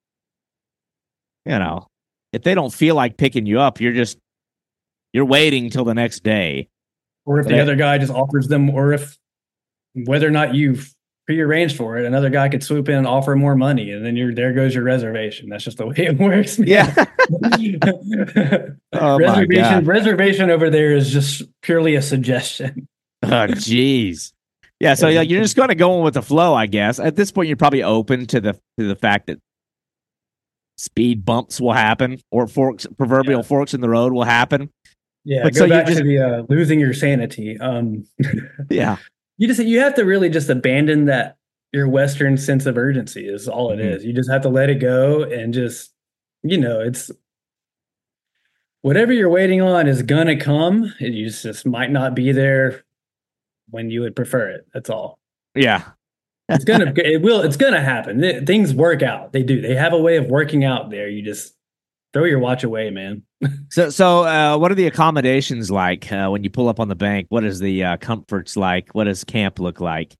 Speaker 1: if they don't feel like picking you up, you're waiting till the next day.
Speaker 2: Or if the other guy just offers them, or if whether or not you've prearranged for it, another guy could swoop in and offer more money, and then there goes your reservation. That's just the way it works. Man.
Speaker 1: Yeah. Oh
Speaker 2: reservation over there is just purely a suggestion.
Speaker 1: Oh, jeez. Yeah, so you're just going to go on with the flow, I guess. At this point, you're probably open to the fact that speed bumps will happen, or proverbial forks in the road will happen.
Speaker 2: Yeah, but go back to the losing your sanity.
Speaker 1: Yeah.
Speaker 2: You have to really just abandon that your Western sense of urgency is all it is. You just have to let it go and just, it's whatever you're waiting on is gonna come. You just might not be there when you would prefer it. That's all.
Speaker 1: Yeah.
Speaker 2: It's gonna happen. Things work out. They do. They have a way of working out there. You just throw your watch away, man.
Speaker 1: So, what are the accommodations like when you pull up on the bank? What is the comforts like? What does camp look like?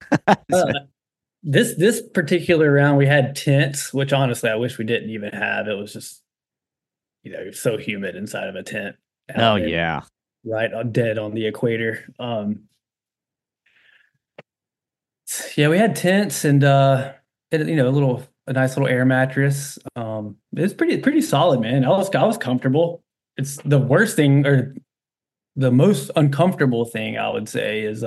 Speaker 2: This particular round, we had tents, which honestly I wish we didn't even have. It was just, so humid inside of a tent.
Speaker 1: Oh yeah,
Speaker 2: right, dead on the equator. Yeah, we had tents and a nice little air mattress. It's pretty solid, man. I was comfortable. It's the worst thing, or the most uncomfortable thing I would say, is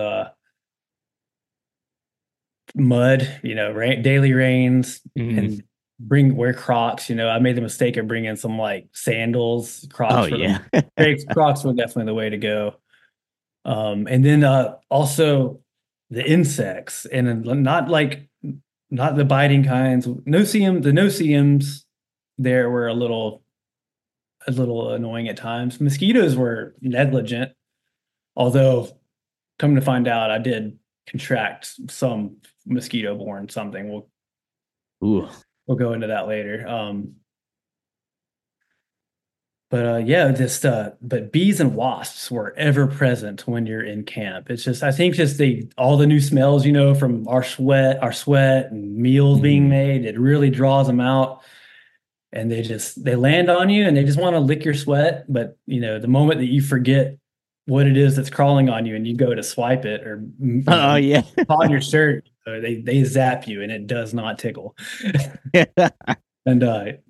Speaker 2: mud. Daily rains, and wear Crocs. I made the mistake of bringing some like sandals. Crocs.
Speaker 1: Oh yeah,
Speaker 2: Crocs were definitely the way to go. And then also the insects, and not the biting kinds. The no-see-ums there were a little annoying at times. Mosquitoes were negligent, although come to find out, I did contract some mosquito-borne something. We'll go into that later. But bees and wasps were ever present when you're in camp. It's just, I think all the new smells, from our sweat and meals being made, it really draws them out, and they land on you and they just want to lick your sweat. But, the moment that you forget what it is that's crawling on you and you go to swipe it or on your shirt, they zap you, and it does not tickle. And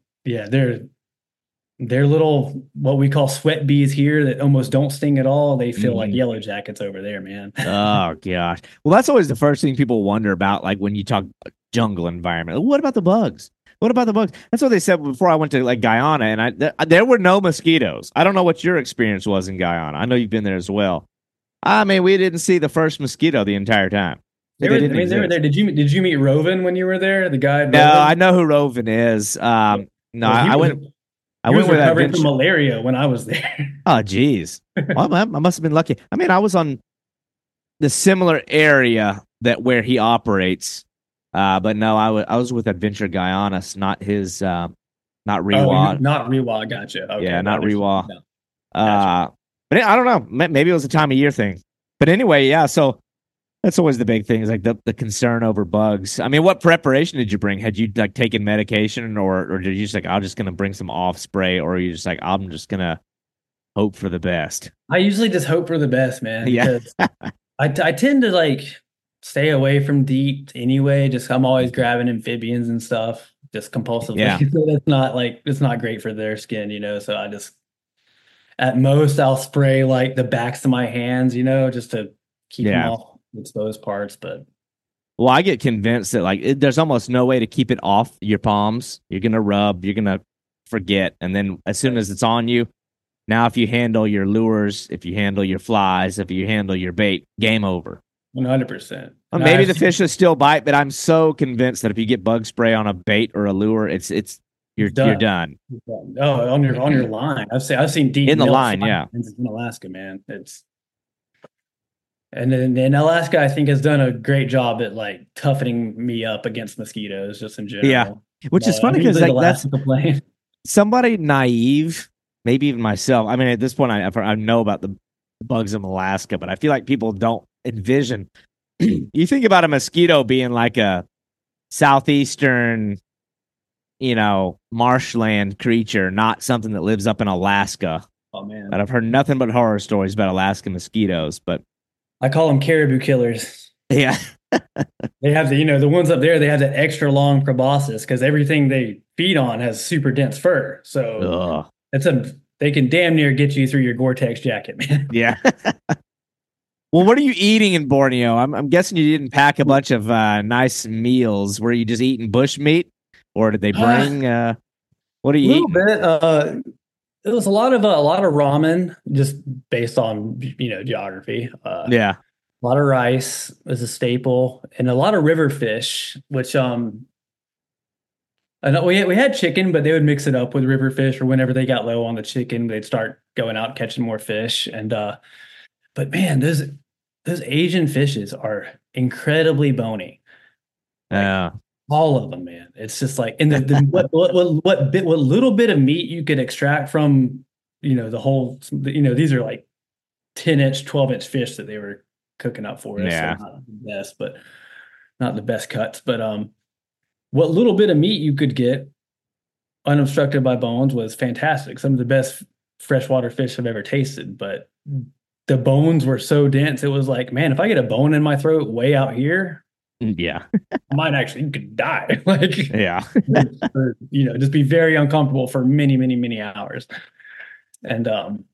Speaker 2: they're little, what we call sweat bees here, that almost don't sting at all. They feel like yellow jackets over there, man.
Speaker 1: Oh gosh. Well, that's always the first thing people wonder about, like when you talk jungle environment. What about the bugs? What about the bugs? That's what they said before I went to like Guyana, and there were no mosquitoes. I don't know what your experience was in Guyana. I know you've been there as well. I mean, we didn't see the first mosquito the entire time.
Speaker 2: They were there. Did you meet Roven when you were there? The guy?
Speaker 1: No, I know who Roven is. I went.
Speaker 2: I was recovering from malaria when I was there.
Speaker 1: Oh, geez. Well, I must have been lucky. I mean, I was on the similar area where he operates, but no, I was with Adventure Guyana, not his, not Rewa.
Speaker 2: Oh, not Rewa, gotcha. Okay,
Speaker 1: yeah, not Rewa.
Speaker 2: No. Gotcha.
Speaker 1: But I don't know. Maybe it was a time of year thing. But anyway, yeah. So that's always the big thing, is like the concern over bugs. I mean, what preparation did you bring? Had you like taken medication, or did you just like, I'm just gonna bring some off spray, or are you just like, I'm just gonna hope for the best?
Speaker 2: I usually just hope for the best, man.
Speaker 1: Yeah.
Speaker 2: I tend to like stay away from deep anyway. Just I'm always grabbing amphibians and stuff just compulsively.
Speaker 1: Yeah.
Speaker 2: So it's not great for their skin, So I just, at most, I'll spray like the backs of my hands, just to keep them off exposed parts. But
Speaker 1: I get convinced that like there's almost no way to keep it off your palms. You're gonna rub, you're gonna forget. And then as soon as it's on you, now if you handle your lures, if you handle your flies, if you handle your bait, game over.
Speaker 2: 100%.
Speaker 1: Well, maybe the fish will still bite, but I'm so convinced that if you get bug spray on a bait or a lure, you're done.
Speaker 2: Oh, on your line. I've seen deep
Speaker 1: in the
Speaker 2: milk
Speaker 1: line, yeah.
Speaker 2: in Alaska, man. And then Alaska, I think, has done a great job at like toughening me up against mosquitoes just in general.
Speaker 1: Yeah, which is funny because like that's
Speaker 2: complaint.
Speaker 1: Somebody naive, maybe even myself. I mean, at this point, I know about the bugs in Alaska, but I feel like people don't envision. You think about a mosquito being like a southeastern, marshland creature, not something that lives up in Alaska.
Speaker 2: Oh man,
Speaker 1: but I've heard nothing but horror stories about Alaska mosquitoes. But
Speaker 2: I call them caribou killers.
Speaker 1: Yeah.
Speaker 2: They have the ones up there, they have that extra long proboscis because everything they feed on has super dense fur. So they can damn near get you through your Gore-Tex jacket, man.
Speaker 1: Yeah. Well, what are you eating in Borneo? I'm guessing you didn't pack a bunch of nice meals. Were you just eating bush meat, or did they bring? What are you eating?
Speaker 2: A little bit. It was a lot of ramen, just based on geography.
Speaker 1: Yeah.
Speaker 2: A lot of rice was a staple, and a lot of river fish, which I know we had chicken, but they would mix it up with river fish, or whenever they got low on the chicken, they'd start going out catching more fish. And but man, those Asian fishes are incredibly bony.
Speaker 1: Yeah.
Speaker 2: All of them, man. It's just like, and what little bit of meat you could extract from the whole these are like 10-inch, 12-inch fish that they were cooking up for us.
Speaker 1: Yeah.
Speaker 2: So not the best, but not the best cuts. But what little bit of meat you could get unobstructed by bones was fantastic. Some of the best freshwater fish I've ever tasted. But the bones were so dense, it was like, man, if I get a bone in my throat way out here,
Speaker 1: yeah,
Speaker 2: I might actually, you could die. Like,
Speaker 1: yeah,
Speaker 2: or, just be very uncomfortable for many, many, many hours. And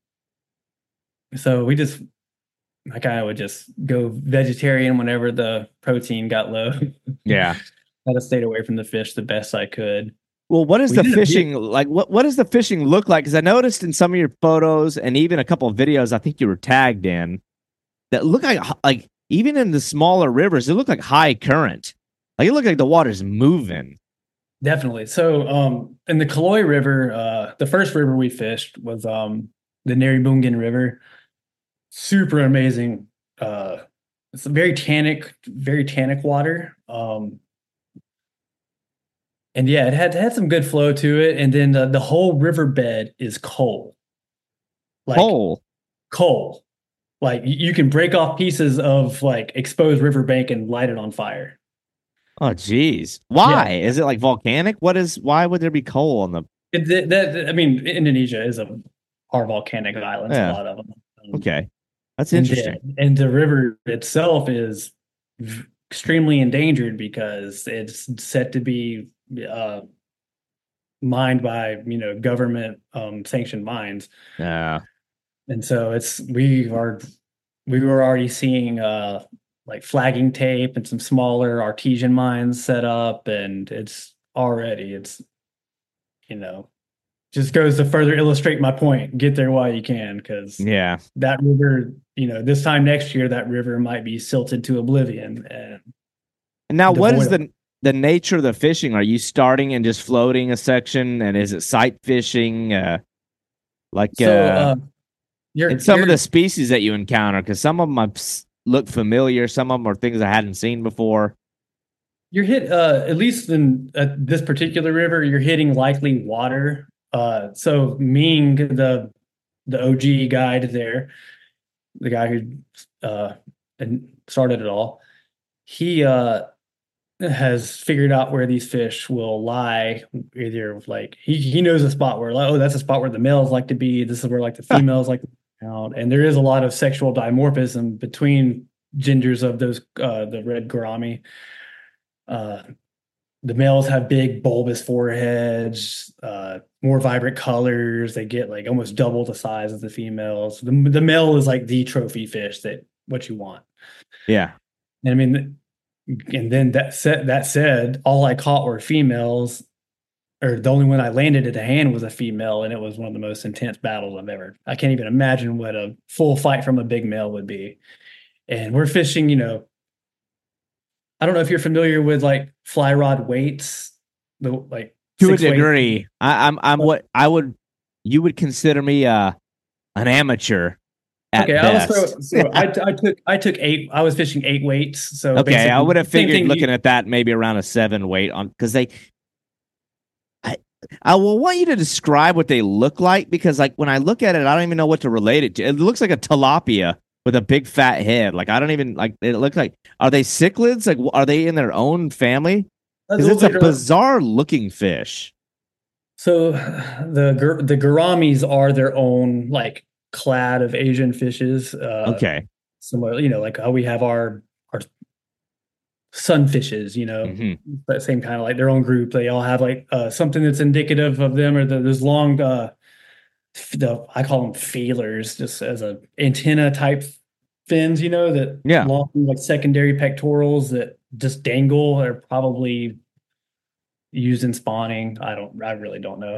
Speaker 2: so I kind of would just go vegetarian whenever the protein got low.
Speaker 1: Yeah.
Speaker 2: Kind of stayed away from the fish the best I could.
Speaker 1: Well, what is the fishing like? What does the fishing look like? Because I noticed in some of your photos and even a couple of videos, I think you were tagged in, that look like even in the smaller rivers, it looked like high current. Like it looked like the water's moving.
Speaker 2: Definitely. So, in the Kaloi River, the first river we fished was the Naribungan River. Super amazing. It's a very tannic water. And yeah, it had some good flow to it. And then the whole riverbed is coal. Like coal. Like you can break off pieces of like exposed riverbank and light it on fire.
Speaker 1: Oh, geez. Why? Yeah. Is it like volcanic? Why would there be coal on the?
Speaker 2: Indonesia are volcanic islands, a lot of them.
Speaker 1: Okay. That's interesting.
Speaker 2: And the river itself is extremely endangered because it's set to be mined by government sanctioned mines.
Speaker 1: Yeah.
Speaker 2: And so we were already seeing like flagging tape and some smaller artesian mines set up, and it's just goes to further illustrate my point. Get there while you can, because that river, this time next year, that river might be silted to oblivion. And
Speaker 1: now, what is the nature of the fishing? Are you starting and just floating a section, and is it sight fishing? And some of the species that you encounter, because some of them look familiar, some of them are things I hadn't seen before.
Speaker 2: You're hit, at least in this particular river, you're hitting likely water. So Ming, the OG guide there, the guy who started it all, he has figured out where these fish will lie. Either like he knows a spot where that's a spot where the males like to be. This is where like the females like to be out. And there is a lot of sexual dimorphism between genders of those the red gourami. The males have big bulbous foreheads, more vibrant colors. They get like almost double the size of the females. The male is like the trophy fish what you want.
Speaker 1: Yeah.
Speaker 2: And then that said, all I caught were females. or the only one I landed at a hand was a female, and it was one of the most intense battles I've ever. I can't even imagine what a full fight from a big male would be. And we're fishing, I don't know if you're familiar with like fly rod weights, the like
Speaker 1: To a
Speaker 2: 6 weight.
Speaker 1: degree. I'm what I would you would consider me an amateur at
Speaker 2: Okay,
Speaker 1: best.
Speaker 2: I took eight. I was fishing 8 weights, so
Speaker 1: Okay, I
Speaker 2: basically
Speaker 1: would have
Speaker 2: same
Speaker 1: figured
Speaker 2: thing.
Speaker 1: looking at that maybe around a 7 weight on because I, I will want you to describe what they look like because like when I look at it, I don't even know what to relate it to. It looks like a tilapia with a big fat head. Like I don't even like it looks like are they cichlids? Like are they in their own family? Because it's a bizarre looking fish.
Speaker 2: So the gouramis are their own like clad of Asian fishes.
Speaker 1: Okay.
Speaker 2: Similar, like how we have our sunfishes,
Speaker 1: Hmm.
Speaker 2: but same kind of like their own group. They all have like something that's indicative of them, or those long I call them feelers, just as a antenna type fins, that
Speaker 1: Yeah.
Speaker 2: long like secondary pectorals that just dangle. Are probably used in spawning. I really don't know.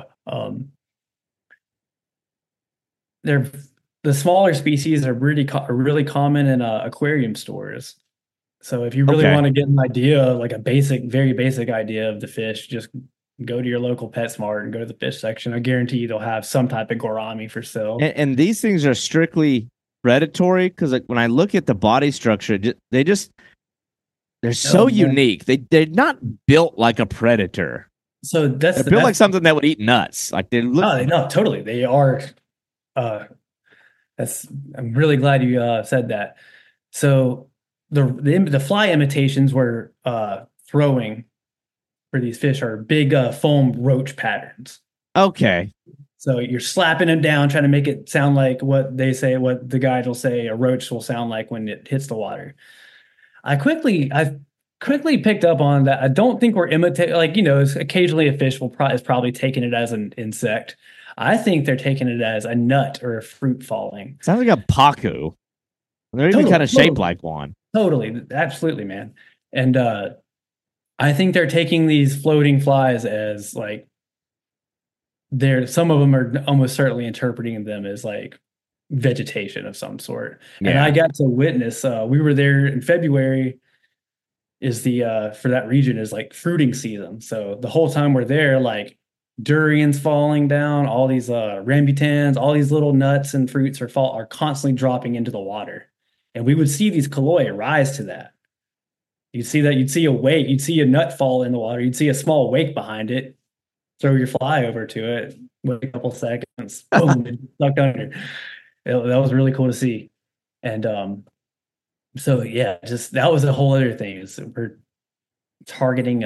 Speaker 2: They're the smaller species are really common in aquarium stores. So if you really
Speaker 1: Okay.
Speaker 2: want to get an idea, like a very basic idea of the fish, just go to your local PetSmart and go to the fish section. I guarantee you they'll have some type of gourami for sale.
Speaker 1: And these things are strictly predatory because like when I look at the body structure, they're
Speaker 2: Oh
Speaker 1: so
Speaker 2: man.
Speaker 1: unique. They're not built like a predator.
Speaker 2: So
Speaker 1: They're built like something that would eat nuts. Like they look.
Speaker 2: oh, no, totally. They are uh that's I'm really glad you said that. So the fly imitations we're throwing for these fish are big foam roach patterns.
Speaker 1: Okay.
Speaker 2: So you're slapping them down, trying to make it sound like what the guide will say a roach will sound like when it hits the water. I quickly picked up on that. I don't think we're imitating, like, occasionally a fish is probably taking it as an insect. I think they're taking it as a nut or a fruit falling.
Speaker 1: Sounds like a pacu. They're even kind
Speaker 2: Totally,
Speaker 1: of shaped like one.
Speaker 2: totally, absolutely, man. And I think they're taking these floating flies as like some of them are almost certainly interpreting them as like vegetation of some sort. And I
Speaker 1: Yeah.
Speaker 2: got to witness, we were there in February is the for that region is like fruiting season. So the whole time we're there, like durians falling down, all these rambutans, all these little nuts and fruits are constantly dropping into the water. And we would see these colloid rise to that. You'd see a wake, you'd see a nut fall in the water, you'd see a small wake behind it, throw your fly over to it, wait a couple seconds, boom, it stuck under. That was really cool to see. And so yeah, just that was a whole other thing. Is we're targeting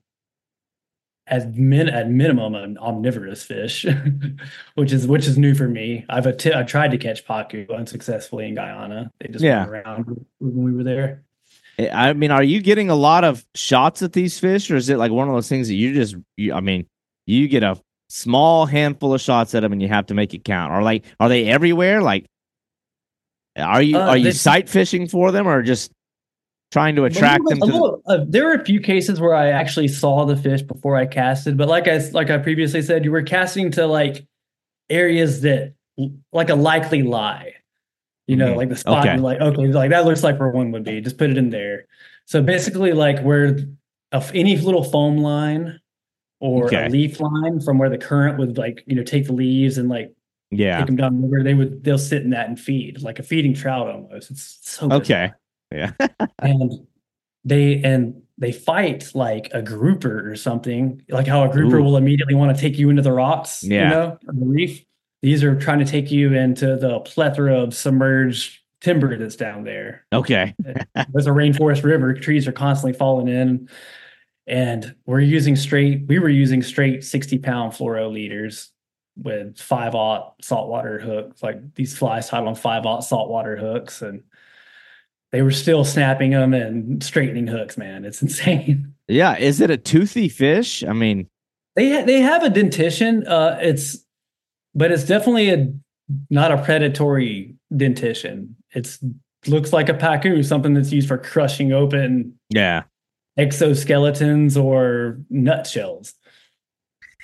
Speaker 2: at minimum an omnivorous fish, which is new for me. I tried to catch pacu unsuccessfully in Guyana. They just weren't
Speaker 1: Yeah.
Speaker 2: around when we were there.
Speaker 1: I mean, are you getting a lot of shots at these fish, or is it like one of those things that I mean, you get a small handful of shots at them and you have to make it count? Or like, are they everywhere? Like, are you sight fishing for them, or just trying to attract them to
Speaker 2: there were a few cases where I actually saw the fish before I casted, but like I previously said, you were casting to like areas that like a likely lie. Like the spot
Speaker 1: Okay.
Speaker 2: you're like, okay, like that looks like where one would be. Just put it in there. So basically, like where any little foam line or a
Speaker 1: Okay.
Speaker 2: leaf line from where the current would like, take the leaves and like
Speaker 1: Yeah.
Speaker 2: take them down the river, they'll sit in that and feed like a feeding trout almost. It's so
Speaker 1: Okay.
Speaker 2: bizarre.
Speaker 1: Yeah.
Speaker 2: And they fight like a grouper or something, like how a grouper
Speaker 1: Ooh.
Speaker 2: will immediately want to take you into the rocks,
Speaker 1: Yeah.
Speaker 2: or the reef. These are trying to take you into the plethora of submerged timber that's down there.
Speaker 1: Okay.
Speaker 2: There's a rainforest river, trees are constantly falling in, and we were using straight 60-pound fluoro leaders with 5/0 saltwater hooks, like these flies tied on 5/0 saltwater hooks, and they were still snapping them and straightening hooks, man. It's insane.
Speaker 1: Yeah. Is it a toothy fish? I mean,
Speaker 2: They have a dentition. But it's definitely not a predatory dentition. It's looks like a pacu, something that's used for crushing open
Speaker 1: yeah.
Speaker 2: exoskeletons or nutshells.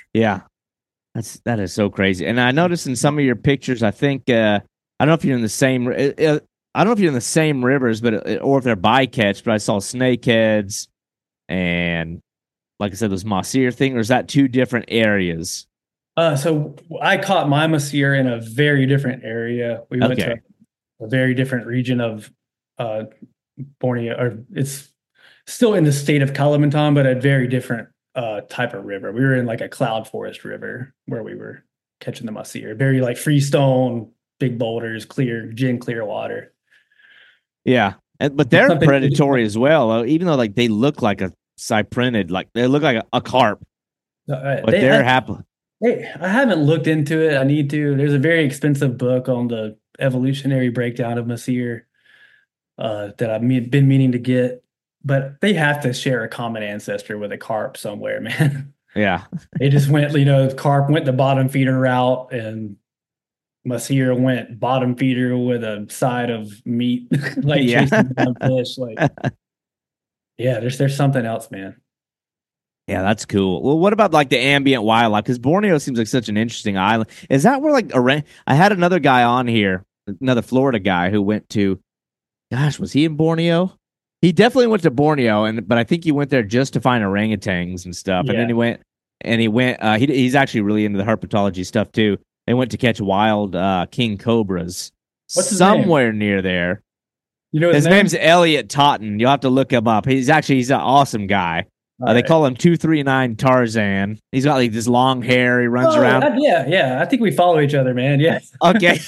Speaker 1: Yeah, that is so crazy. And I noticed in some of your pictures, I think I don't know if you're in the same. I don't know if you're in the same rivers, but or if they're bycatch. But I saw snakeheads and, like I said, those Mossier thing. Or is that two different areas?
Speaker 2: So I caught my Messier in a very different area. We went to
Speaker 1: Okay.
Speaker 2: a very different region of uh, Borneo, or it's still in the state of Kalimantan, but a very different type of river. We were in like a cloud forest river where we were catching the Messier. Very like freestone, big boulders, gin clear water.
Speaker 1: Yeah, but they're
Speaker 2: Something.
Speaker 1: predatory as well. Even though like they look like a cyprinid, like they look like a carp, but
Speaker 2: They,
Speaker 1: they're happy.
Speaker 2: hey, I haven't looked into it. I need to. There's a very expensive book on the evolutionary breakdown of Messier that been meaning to get, but they have to share a common ancestor with a carp somewhere, man.
Speaker 1: Yeah,
Speaker 2: They just went, carp went the bottom feeder route, and Messier went bottom feeder with a side of meat, like
Speaker 1: yeah.
Speaker 2: chasing down fish. Like, yeah, there's something else, man.
Speaker 1: Yeah, that's cool. Well, what about like the ambient wildlife? Because Borneo seems like such an interesting island. Is that where like I had another guy on here, another Florida guy who went to, gosh, was he in Borneo? He definitely went to Borneo, but I think he went there just to find orangutans and stuff. And then
Speaker 2: Yeah.
Speaker 1: he went. He's actually really into the herpetology stuff too. They went to catch wild king cobras
Speaker 2: What's his name?
Speaker 1: somewhere near there.
Speaker 2: You know his
Speaker 1: His
Speaker 2: name?
Speaker 1: name's Elliot Totten. You'll have to look him up. He's an awesome guy.
Speaker 2: All
Speaker 1: They
Speaker 2: right.
Speaker 1: call him 239 Tarzan. He's got like this long hair. He runs
Speaker 2: Oh,
Speaker 1: around.
Speaker 2: yeah, yeah. I think we follow each other, man. Yes.
Speaker 1: Okay.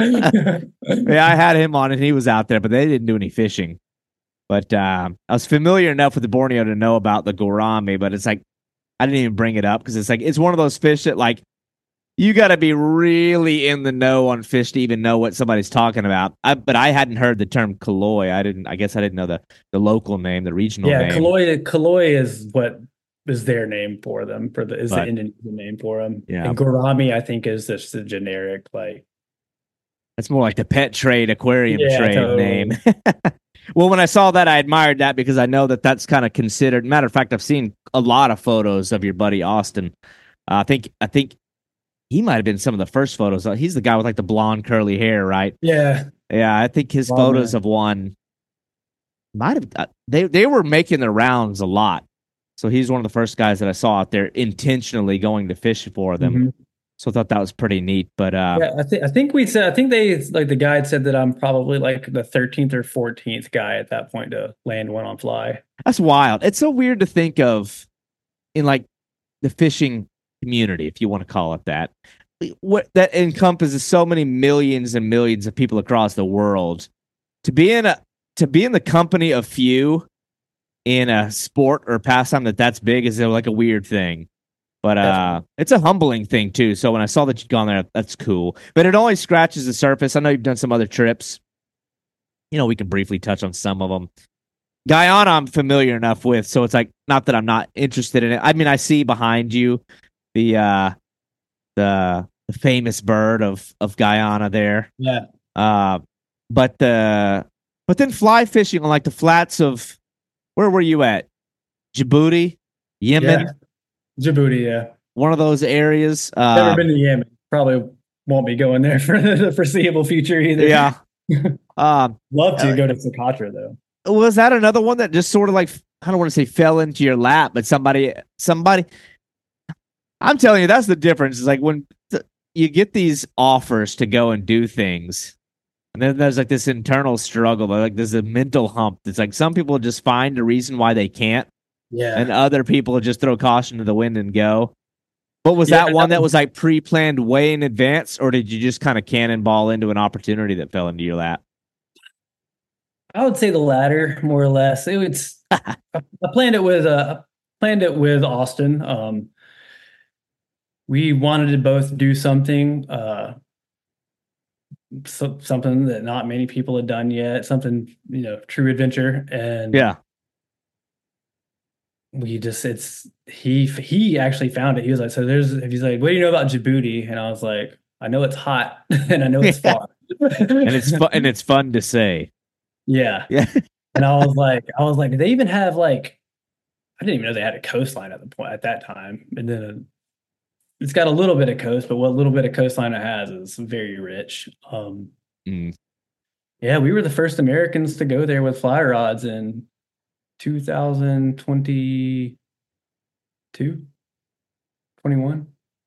Speaker 1: Yeah, I had him on and he was out there, but they didn't do any fishing. But I was familiar enough with the Borneo to know about the gourami, but it's like I didn't even bring it up because it's like it's one of those fish that like you got to be really in the know on fish to even know what somebody's talking about. But I hadn't heard the term Kaloi. I didn't. I guess I didn't know the local name, the regional
Speaker 2: Yeah,
Speaker 1: name.
Speaker 2: Kaloi is what is their name for them, is the
Speaker 1: But
Speaker 2: Indonesian name for them.
Speaker 1: yeah,
Speaker 2: And Gourami, I think, is just a generic, like,
Speaker 1: it's more like the pet trade, aquarium
Speaker 2: yeah,
Speaker 1: trade name.
Speaker 2: totally.
Speaker 1: Well, when I saw that, I admired that because I know that that's kind of considered. Matter of fact, I've seen a lot of photos of your buddy Austin. I think he might have been some of the first photos. He's the guy with like the blonde curly hair, right?
Speaker 2: Yeah.
Speaker 1: Yeah, I think his
Speaker 2: Long
Speaker 1: photos
Speaker 2: man.
Speaker 1: of one might have they were making their rounds a lot. So he's one of the first guys that I saw out there intentionally going to fish for them.
Speaker 2: Mhm.
Speaker 1: So I thought that was pretty neat. But
Speaker 2: Yeah, I think they like the guide said that I'm probably like the 13th or 14th guy at that point to land one on fly.
Speaker 1: that's wild. It's so weird to think of in like the fishing community, if you want to call it that. What that encompasses so many millions and millions of people across the world. To be in a to be in the company of few in a sport or pastime that's big is like a weird thing. But
Speaker 2: Definitely.
Speaker 1: it's a humbling thing too. So when I saw that you'd gone there, that's cool. But it only scratches the surface. I know you've done some other trips. We can briefly touch on some of them. Guyana, I'm familiar enough with, so it's like not that I'm not interested in it. I mean, I see behind you the the famous bird of Guyana there.
Speaker 2: Yeah.
Speaker 1: Uh, but then fly fishing on like the flats of where were you at? Djibouti, Yemen,
Speaker 2: Yeah. Djibouti, yeah.
Speaker 1: one of those areas.
Speaker 2: Never been to Yemen. Probably won't be going there for the foreseeable future either.
Speaker 1: Yeah. Um,
Speaker 2: Love to go to Socotra though.
Speaker 1: was that another one that just sort of like I don't want to say fell into your lap, but somebody I'm telling you, that's the difference. It's like when you get these offers to go and do things, and then there's like this internal struggle, like there's a mental hump. It's like some people just find a reason why they can't, and
Speaker 2: Yeah.
Speaker 1: other people just throw caution to the wind and go. But was
Speaker 2: Yeah.
Speaker 1: that one that was like pre-planned way in advance, or did you just kind of cannonball into an opportunity that fell into your lap?
Speaker 2: I would say the latter, more or less. I planned it with Austin. We wanted to both do something, something that not many people had done yet, something, true adventure. And
Speaker 1: Yeah,
Speaker 2: we just he actually found it. He was like, he's like, what do you know about Djibouti? And I was like, I know it's hot and I know it's
Speaker 1: yeah,
Speaker 2: far.
Speaker 1: and it's fun. And it's fun to say.
Speaker 2: Yeah.
Speaker 1: Yeah,
Speaker 2: And I was like, do they even have like, I didn't even know they had a coastline at that time. And then it's got a little bit of coast, but what little bit of coastline it has is very rich.
Speaker 1: Mm.
Speaker 2: Yeah, we were the first Americans to go there with fly rods in 2022, 21.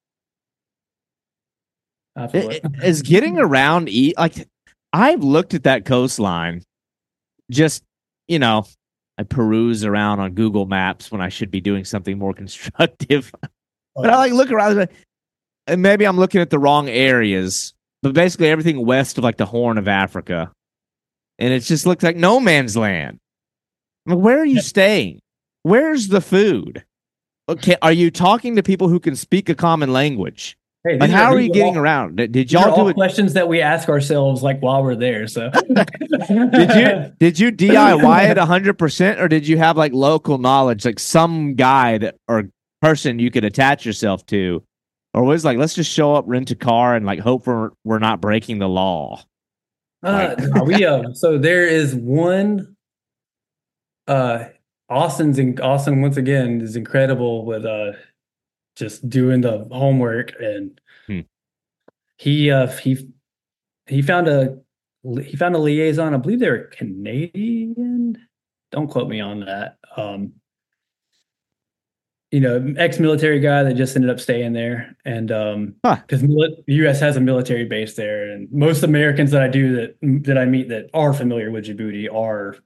Speaker 2: I have to look.
Speaker 1: Is getting around like I've looked at that coastline, just you know, I peruse around on Google Maps when I should be doing something more constructive. But I like look around, and maybe I'm looking at the wrong areas. But basically, everything west of like the Horn of Africa, and it just looks like no man's land. I'm like, where are you staying? Where's the food? Okay, are you talking to people who can speak a common language?
Speaker 2: Hey,
Speaker 1: Like, how are you getting
Speaker 2: all,
Speaker 1: around? Did
Speaker 2: these are
Speaker 1: y'all do
Speaker 2: all
Speaker 1: it?
Speaker 2: questions that we ask ourselves like while we're there. So
Speaker 1: Did you DIY it 100%, or did you have like local knowledge, like some guide or person you could attach yourself to, or was it like let's just show up, rent a car, and like hope we're not breaking the law? Like,
Speaker 2: no, we so there is one uh Austin once again is incredible with just doing the homework, and
Speaker 1: hmm,
Speaker 2: he uh he he found a liaison. I believe they're Canadian. Don't quote me on that. Ex-military guy that just ended up staying there, and
Speaker 1: huh,
Speaker 2: because the U.S. has a military base there, and most Americans that I meet that are familiar with Djibouti are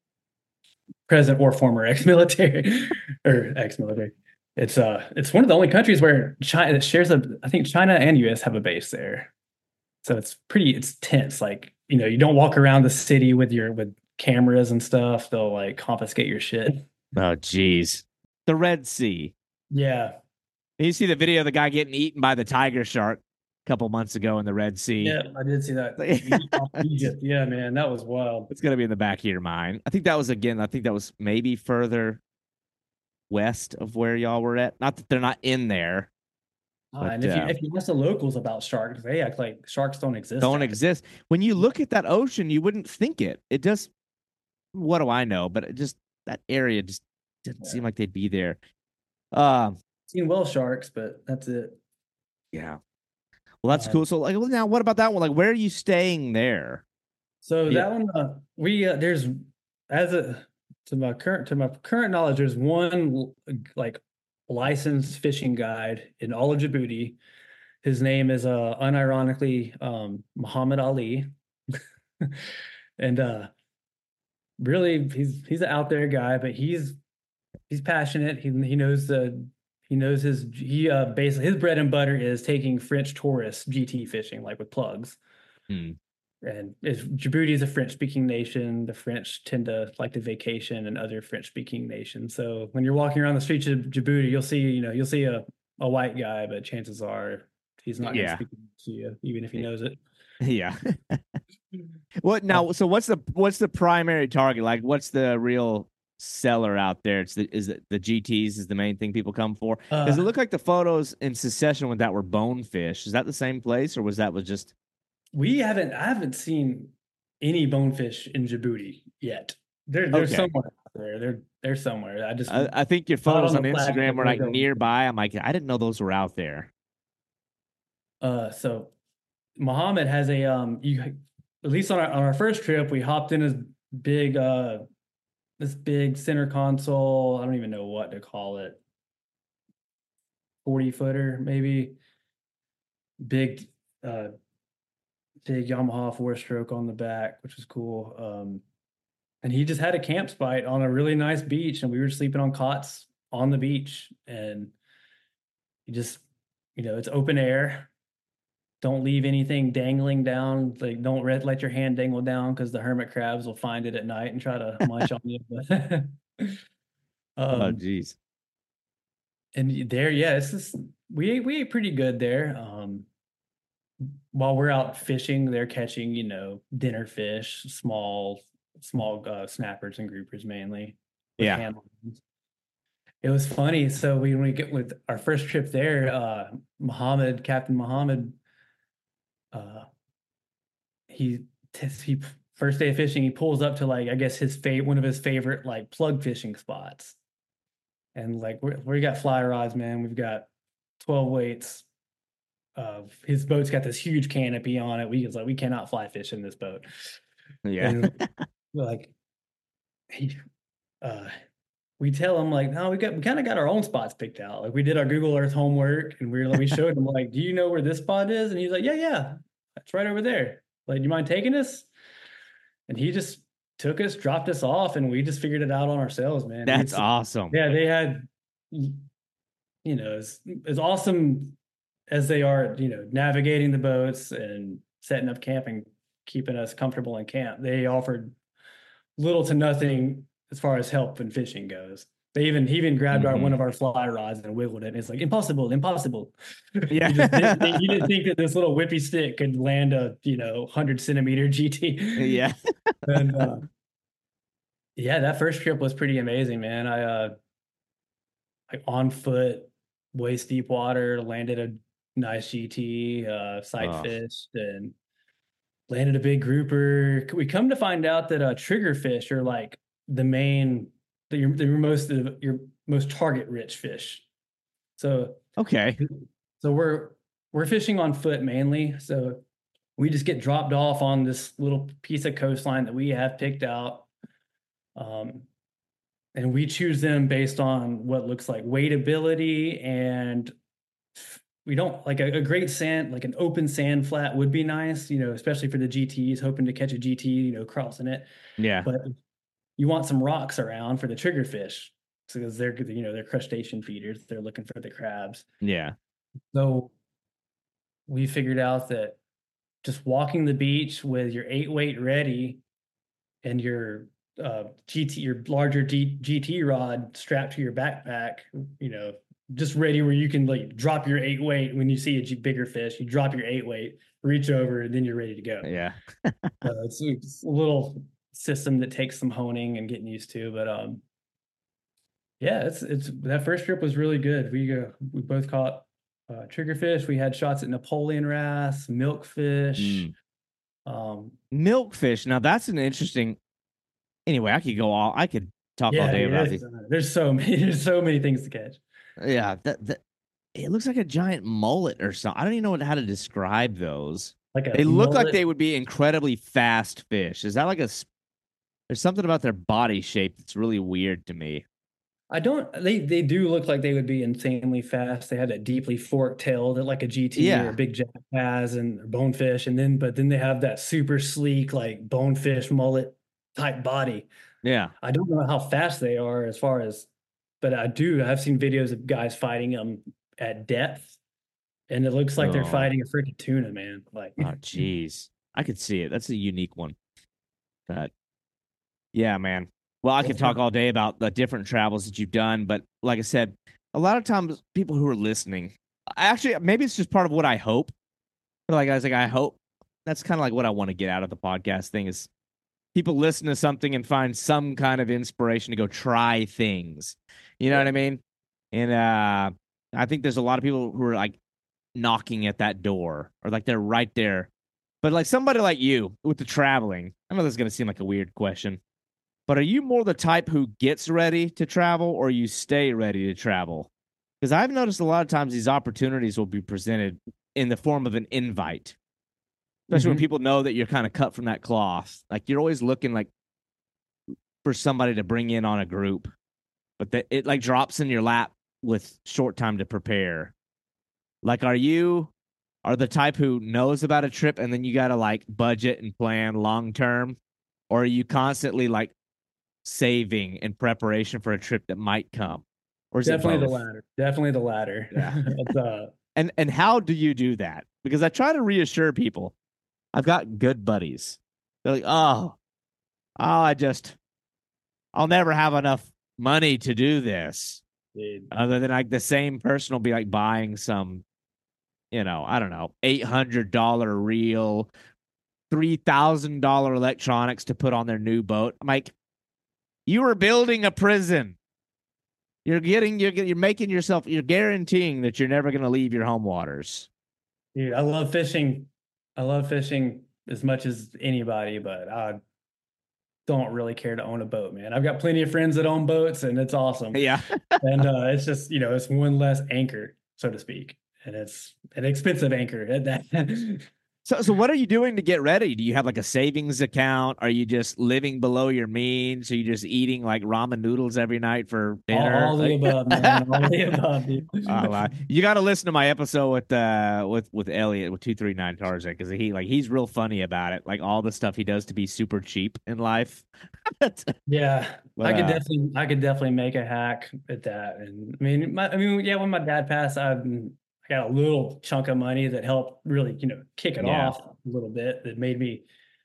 Speaker 2: present or former ex-military or ex-military. It's one of the only countries where China shares I think China and U.S. have a base there, so it's tense. Like you don't walk around the city with cameras and stuff. They'll like confiscate your shit.
Speaker 1: oh geez, the Red Sea.
Speaker 2: Yeah.
Speaker 1: You see the video of the guy getting eaten by the tiger shark a couple months ago in the Red Sea.
Speaker 2: Yeah, I did see that.
Speaker 1: it's
Speaker 2: Egypt. Yeah, man, that was wild.
Speaker 1: gonna be in the back of your mind. I think that was again. I think that was maybe further west of where y'all were at. Not that they're not in there, but
Speaker 2: And if you ask the locals about sharks, they act like sharks don't exist
Speaker 1: don't
Speaker 2: out there.
Speaker 1: exist. When you look at that ocean, you wouldn't think it. It just, what do I know? But it just that area just didn't
Speaker 2: Yeah.
Speaker 1: seem like they'd be there. Um,
Speaker 2: Seen whale sharks, but that's it.
Speaker 1: yeah. Well, that's
Speaker 2: Um,
Speaker 1: cool. So, like, well, now what about that one? Like, where are you staying there?
Speaker 2: so
Speaker 1: Yeah.
Speaker 2: that one, we there's as a to my current knowledge, there's one like licensed fishing guide in all of Djibouti. His name is unironically Muhammad Ali, and really he's an out there guy, but he's passionate. He knows basically his bread and butter is taking French tourists GT fishing, like with plugs.
Speaker 1: Hmm.
Speaker 2: And if Djibouti is a French speaking nation, the French tend to like to vacation in other French speaking nations. So when you're walking around the streets of Djibouti, you'll see a white guy, but chances are he's not going to
Speaker 1: Yeah.
Speaker 2: speak to you, even if he knows it.
Speaker 1: Yeah. What now? So what's the primary target? Like, what's the real seller out there? Is it the GTs is the main thing people come for? Does it
Speaker 2: Uh,
Speaker 1: look like the photos in Secession with that were bonefish? Is that the same place, or was just
Speaker 2: I haven't seen any bonefish in Djibouti yet. They're
Speaker 1: okay?
Speaker 2: somewhere out there. They're somewhere. I just
Speaker 1: I think your
Speaker 2: not
Speaker 1: photos
Speaker 2: on
Speaker 1: on
Speaker 2: the flag
Speaker 1: Instagram
Speaker 2: of
Speaker 1: were
Speaker 2: where
Speaker 1: like
Speaker 2: going.
Speaker 1: nearby. I'm like, I didn't know those were out there.
Speaker 2: So Muhammad has a you at least on our first trip, we hopped in his big this big center console. I don't even know what to call it. 40-footer, maybe. Big uh big Yamaha four-stroke on the back, which was cool. And he just had a camp spot on a really nice beach, and we were sleeping on cots on the beach. And you just, it's open air. Don't leave anything dangling down. Like, don't let your hand dangle down because the hermit crabs will find it at night and try to munch on you.
Speaker 1: Oh,
Speaker 2: um,
Speaker 1: geez.
Speaker 2: and there, yeah, it's just we ate pretty good there. While we're out fishing, they're catching, dinner fish, small snappers and groupers mainly with
Speaker 1: Yeah.
Speaker 2: hand lines. It was funny. So when we get with our first trip there, Captain Muhammad, uh, he first day of fishing, he pulls up to like I guess one of his favorite like plug fishing spots, and like we got fly rods, man. We've got 12 weights, his boat's got this huge canopy on it. We was like, we cannot fly fish in this boat.
Speaker 1: Yeah.
Speaker 2: And like he, uh, we tell him like, no, we kind of got our own spots picked out. Like we did our Google Earth homework, and we showed him like, do you know where this spot is? And he's like, yeah, that's right over there. Like, do you mind taking us? And he just took us, dropped us off, and we just figured it out on ourselves, man.
Speaker 1: That's awesome.
Speaker 2: Yeah, they had, as awesome as they are, navigating the boats and setting up camp and keeping us comfortable in camp. They offered little to nothing as far as help and fishing goes. He even grabbed one of our fly rods and wiggled it. And it's like, impossible.
Speaker 1: Yeah.
Speaker 2: You didn't think that this little whippy stick could land a 100-centimeter GT.
Speaker 1: Yeah.
Speaker 2: And yeah, that first trip was pretty amazing, man. I like on foot, waist deep water, landed a nice GT, sight fished, and landed a big grouper. We come to find out that triggerfish are like your most target rich fish. So
Speaker 1: okay.
Speaker 2: So we're fishing on foot mainly. So we just get dropped off on this little piece of coastline that we have picked out. And we choose them based on what looks like wadeability, and we don't like a great sand, like an open sand flat would be nice, especially for the GTs, hoping to catch a GT, crossing it.
Speaker 1: Yeah.
Speaker 2: But you want some rocks around for the triggerfish because they're crustacean feeders. They're looking for the crabs.
Speaker 1: Yeah.
Speaker 2: So we figured out that just walking the beach with your 8-weight ready and your larger GT rod strapped to your backpack, just ready where you can like drop your 8-weight when you see a bigger fish. You drop your 8-weight, reach over, and then you're ready to go.
Speaker 1: Yeah.
Speaker 2: It's a little system that takes some honing and getting used to, but yeah, it's that first trip was really good. We both caught triggerfish. We had shots at Napoleon wrasse, milkfish.
Speaker 1: Milkfish. Now that's an interesting. Anyway, I could talk all day about these.
Speaker 2: There's so many things to catch.
Speaker 1: Yeah, it looks like a giant mullet or something. I don't even know how to describe those. They look like they would be incredibly fast fish. Is that like there's something about their body shape that's really weird to me.
Speaker 2: They do look like they would be insanely fast. They have that deeply forked tail that like a GT or a big jack has, and bonefish. But then they have that super sleek, like bonefish mullet type body.
Speaker 1: Yeah.
Speaker 2: I don't know how fast they are but I've seen videos of guys fighting them at depth, and it looks like they're fighting a freaking tuna, man. Like,
Speaker 1: oh, geez. I could see it. That's a unique one. But yeah, man. Well, I could talk all day about the different travels that you've done, but like I said, a lot of times people who are listening, actually, maybe it's just part of what I hope. But like I was like, I hope that's kind of like what I want to get out of the podcast thing is people listen to something and find some kind of inspiration to go try things. You know what I mean? And I think there's a lot of people who are like knocking at that door or like they're right there. But like somebody like you with the traveling, I know this is going to seem like a weird question, but are you more the type who gets ready to travel or you stay ready to travel? Because I've noticed a lot of times these opportunities will be presented in the form of an invite, especially when people know that you're kind of cut from that cloth. Like you're always looking like for somebody to bring in on a group, but it like drops in your lap with short time to prepare. Like, are the type who knows about a trip and then you got to like budget and plan long term? Or are you constantly like saving in preparation for a trip that might come? Or is
Speaker 2: definitely the latter? Definitely the latter.
Speaker 1: Yeah. And how do you do that? Because I try to reassure people. I've got good buddies. They're like, I'll never have enough money to do this.
Speaker 2: Dude.
Speaker 1: Other than like the same person will be like buying some, I don't know, $800 reel, $3,000 electronics to put on their new boat. I'm like, you are building a prison. You're making yourself, you're guaranteeing that you're never going to leave your home waters.
Speaker 2: Dude, I love fishing. I love fishing as much as anybody, but I don't really care to own a boat, man. I've got plenty of friends that own boats and it's awesome.
Speaker 1: Yeah.
Speaker 2: And it's just, it's one less anchor, so to speak. and it's an expensive anchor at that.
Speaker 1: So what are you doing to get ready? Do you have like a savings account? Are you just living below your means? Are you just eating like ramen noodles every night for dinner?
Speaker 2: All the
Speaker 1: Like,
Speaker 2: above, man. All the above,
Speaker 1: you got to listen to my episode with Elliot with 239 Tarzan because he's real funny about it. Like all the stuff he does to be super cheap in life. but
Speaker 2: Yeah,
Speaker 1: uh,
Speaker 2: I could definitely make a hack at that. And I mean, yeah, when my dad passed, I got a little chunk of money that helped really, kick it
Speaker 1: yeah,
Speaker 2: off a little bit. That made me,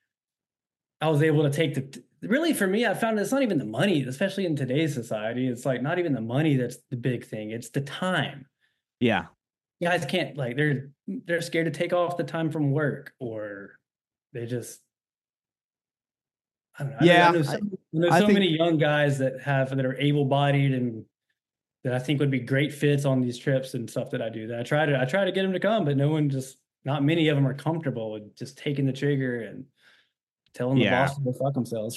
Speaker 2: I was able to take really for me, I found it's not even the money, especially in today's society. It's like not even the money that's the big thing. It's the time.
Speaker 1: yeah,
Speaker 2: Guys can't like they're scared to take off the time from work, or they just I don't know.
Speaker 1: yeah.
Speaker 2: I know
Speaker 1: I
Speaker 2: so
Speaker 1: think
Speaker 2: many young guys that are able-bodied and that I think would be great fits on these trips and stuff that I do. That I try to get them to come, but not many of them are comfortable with just taking the trigger and telling the
Speaker 1: yeah.
Speaker 2: boss to go fuck themselves.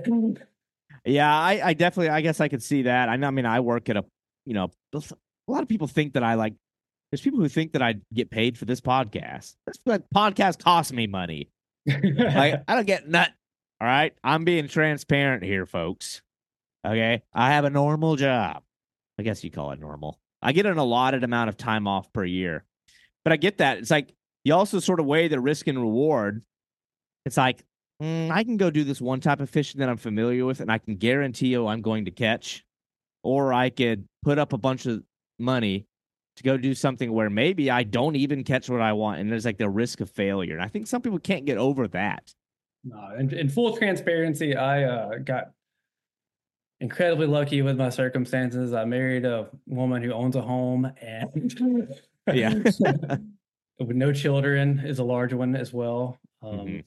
Speaker 1: Yeah, I definitely, I guess I could see that. I mean, I work at a lot of people think that there's people who think that I get paid for this podcast. This podcast costs me money. Like, I don't get nut. All right. I'm being transparent here, folks. Okay. I have a normal job. I guess you call it normal. I get an allotted amount of time off per year, but I get that. It's like you also sort of weigh the risk and reward. It's like, I can go do this one type of fishing that I'm familiar with, and I can guarantee you I'm going to catch. Or I could put up a bunch of money to go do something where maybe I don't even catch what I want, and there's like the risk of failure. And I think some people can't get over that.
Speaker 2: No, in full transparency, I got incredibly lucky with my circumstances. I married a woman who owns a home and
Speaker 1: Yeah.
Speaker 2: with no children is a large one as well.
Speaker 1: hmm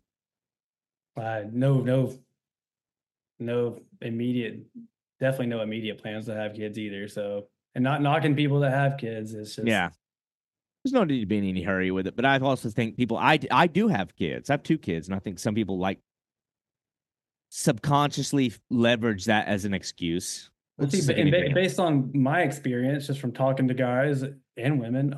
Speaker 2: No immediate, definitely no immediate plans to have kids either. So, and not knocking people that have kids. It's just,
Speaker 1: Yeah. There's no need to be in any hurry with it. But I also think I do have kids. I have two kids, and I think some people like subconsciously leverage that as an excuse.
Speaker 2: well,
Speaker 1: It's
Speaker 2: see,
Speaker 1: just like anything else.
Speaker 2: based on my experience, just from talking to guys and women,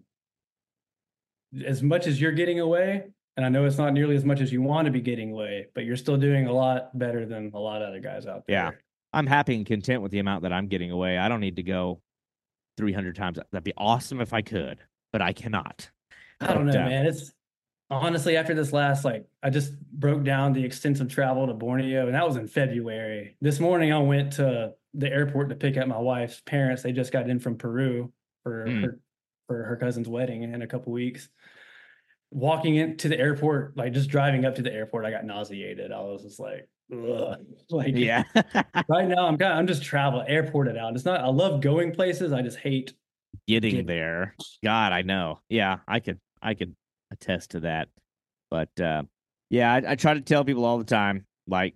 Speaker 2: as much as you're getting away, and I know it's not nearly as much as you want to be getting away, but you're still doing a lot better than a lot of other guys out
Speaker 1: Yeah.
Speaker 2: there.
Speaker 1: I'm happy and content with the amount that I'm getting away. I don't need to go 300 times. That'd be awesome if I could, but I cannot.
Speaker 2: I
Speaker 1: But
Speaker 2: don't know, man. It's honestly after this last, like, I just broke down the extensive travel to Borneo, and that was in February. This morning, I went to the airport to pick up my wife's parents. They just got in from Peru for
Speaker 1: mm,
Speaker 2: her cousin's wedding in a couple weeks. Walking into the airport, like just driving up to the airport, I got nauseated. I was just like, ugh. Like
Speaker 1: yeah.
Speaker 2: right now, I'm just airported out. It's not. I love going places. I just hate
Speaker 1: Getting
Speaker 2: getting.
Speaker 1: there. God, I know. Yeah, I could attest to that. But yeah, I try to tell people all the time, like,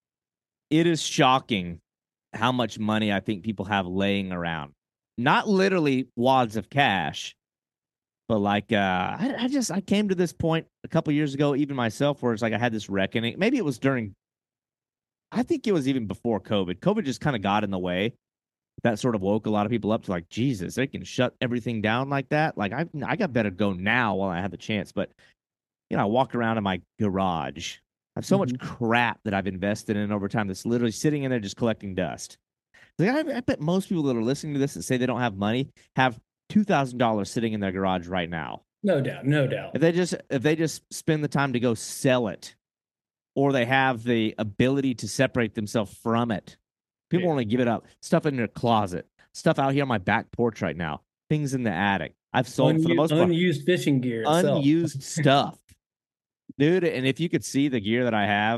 Speaker 1: it is shocking how much money I think people have laying around. Not literally wads of cash, but like I came to this point a couple years ago, even myself, where it's like I had this reckoning. Maybe it was during I think it was even before COVID. COVID just kind of got in the way. That sort of woke a lot of people up to like, Jesus, they can shut everything down like that. Like I got better go now while I have the chance. But I walk around in my garage. I have so much
Speaker 2: Mhm.
Speaker 1: crap that I've invested in over time that's literally sitting in there just collecting dust. Like, I bet most people that are listening to this and say they don't have money have $2,000 sitting in their garage right now.
Speaker 2: No doubt, no doubt.
Speaker 1: If they just spend the time to go sell it, or they have the ability to separate themselves from it. People
Speaker 2: Yeah.
Speaker 1: want to give it up. Stuff in their closet, stuff out here on my back porch right now, things in the attic. I've sold for the most part
Speaker 2: Unused fishing gear itself.
Speaker 1: unused stuff, dude. And if you could see the gear that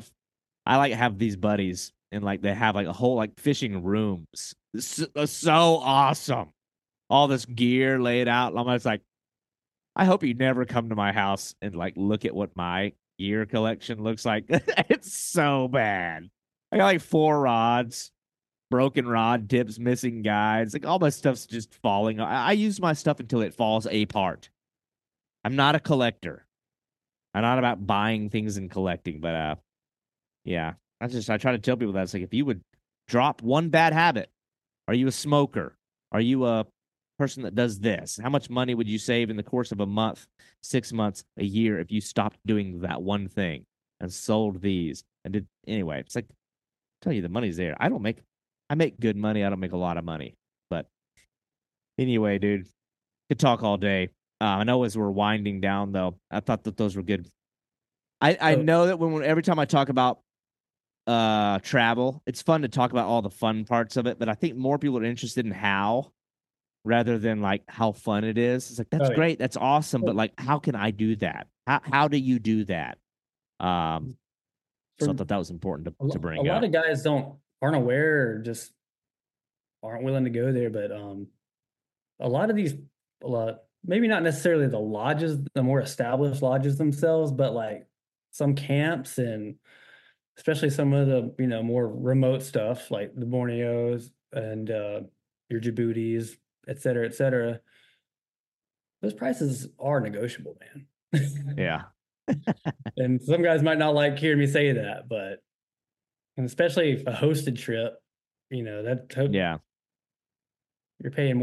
Speaker 1: I like have these buddies and like they have like a whole like fishing rooms. So awesome. All this gear laid out. I'm just like, I hope you never come to my house and like look at what my gear collection looks like. It's so bad. I got like 4 rods, broken rod tips, missing guides. Like all my stuff's just falling. I use my stuff until it falls apart. I'm not a collector. I'm not about buying things and collecting, but yeah. I try to tell people that it's like if you would drop one bad habit, are you a smoker? Are you a person that does this? How much money would you save in the course of a month, 6 months, a year if you stopped doing that one thing and sold these and did anyway? It's like, I tell you, the money's there. I make good money. I don't make a lot of money, but anyway, dude, could talk all day. I know as we're winding down though, I thought that those were good. I
Speaker 2: Oh,
Speaker 1: know that when every time I talk about travel, it's fun to talk about all the fun parts of it, but I think more people are interested in how rather than like how fun it is. It's like that's
Speaker 2: oh yeah.
Speaker 1: great, that's awesome, but like how can I do that? How do you do that? Um, so I
Speaker 2: For
Speaker 1: thought that was important to
Speaker 2: a
Speaker 1: bring
Speaker 2: lot
Speaker 1: up.
Speaker 2: of guys aren't aware or just aren't willing to go there, but a lot of these a lot maybe not necessarily the lodges, the more established lodges themselves, but like some camps and especially some of the, more remote stuff like the Borneos and your Djiboutis, et cetera, et cetera. Those prices are negotiable, man.
Speaker 1: Yeah,
Speaker 2: And some guys might not like hearing me say that, but and especially a hosted trip, that
Speaker 1: yeah.
Speaker 2: you're paying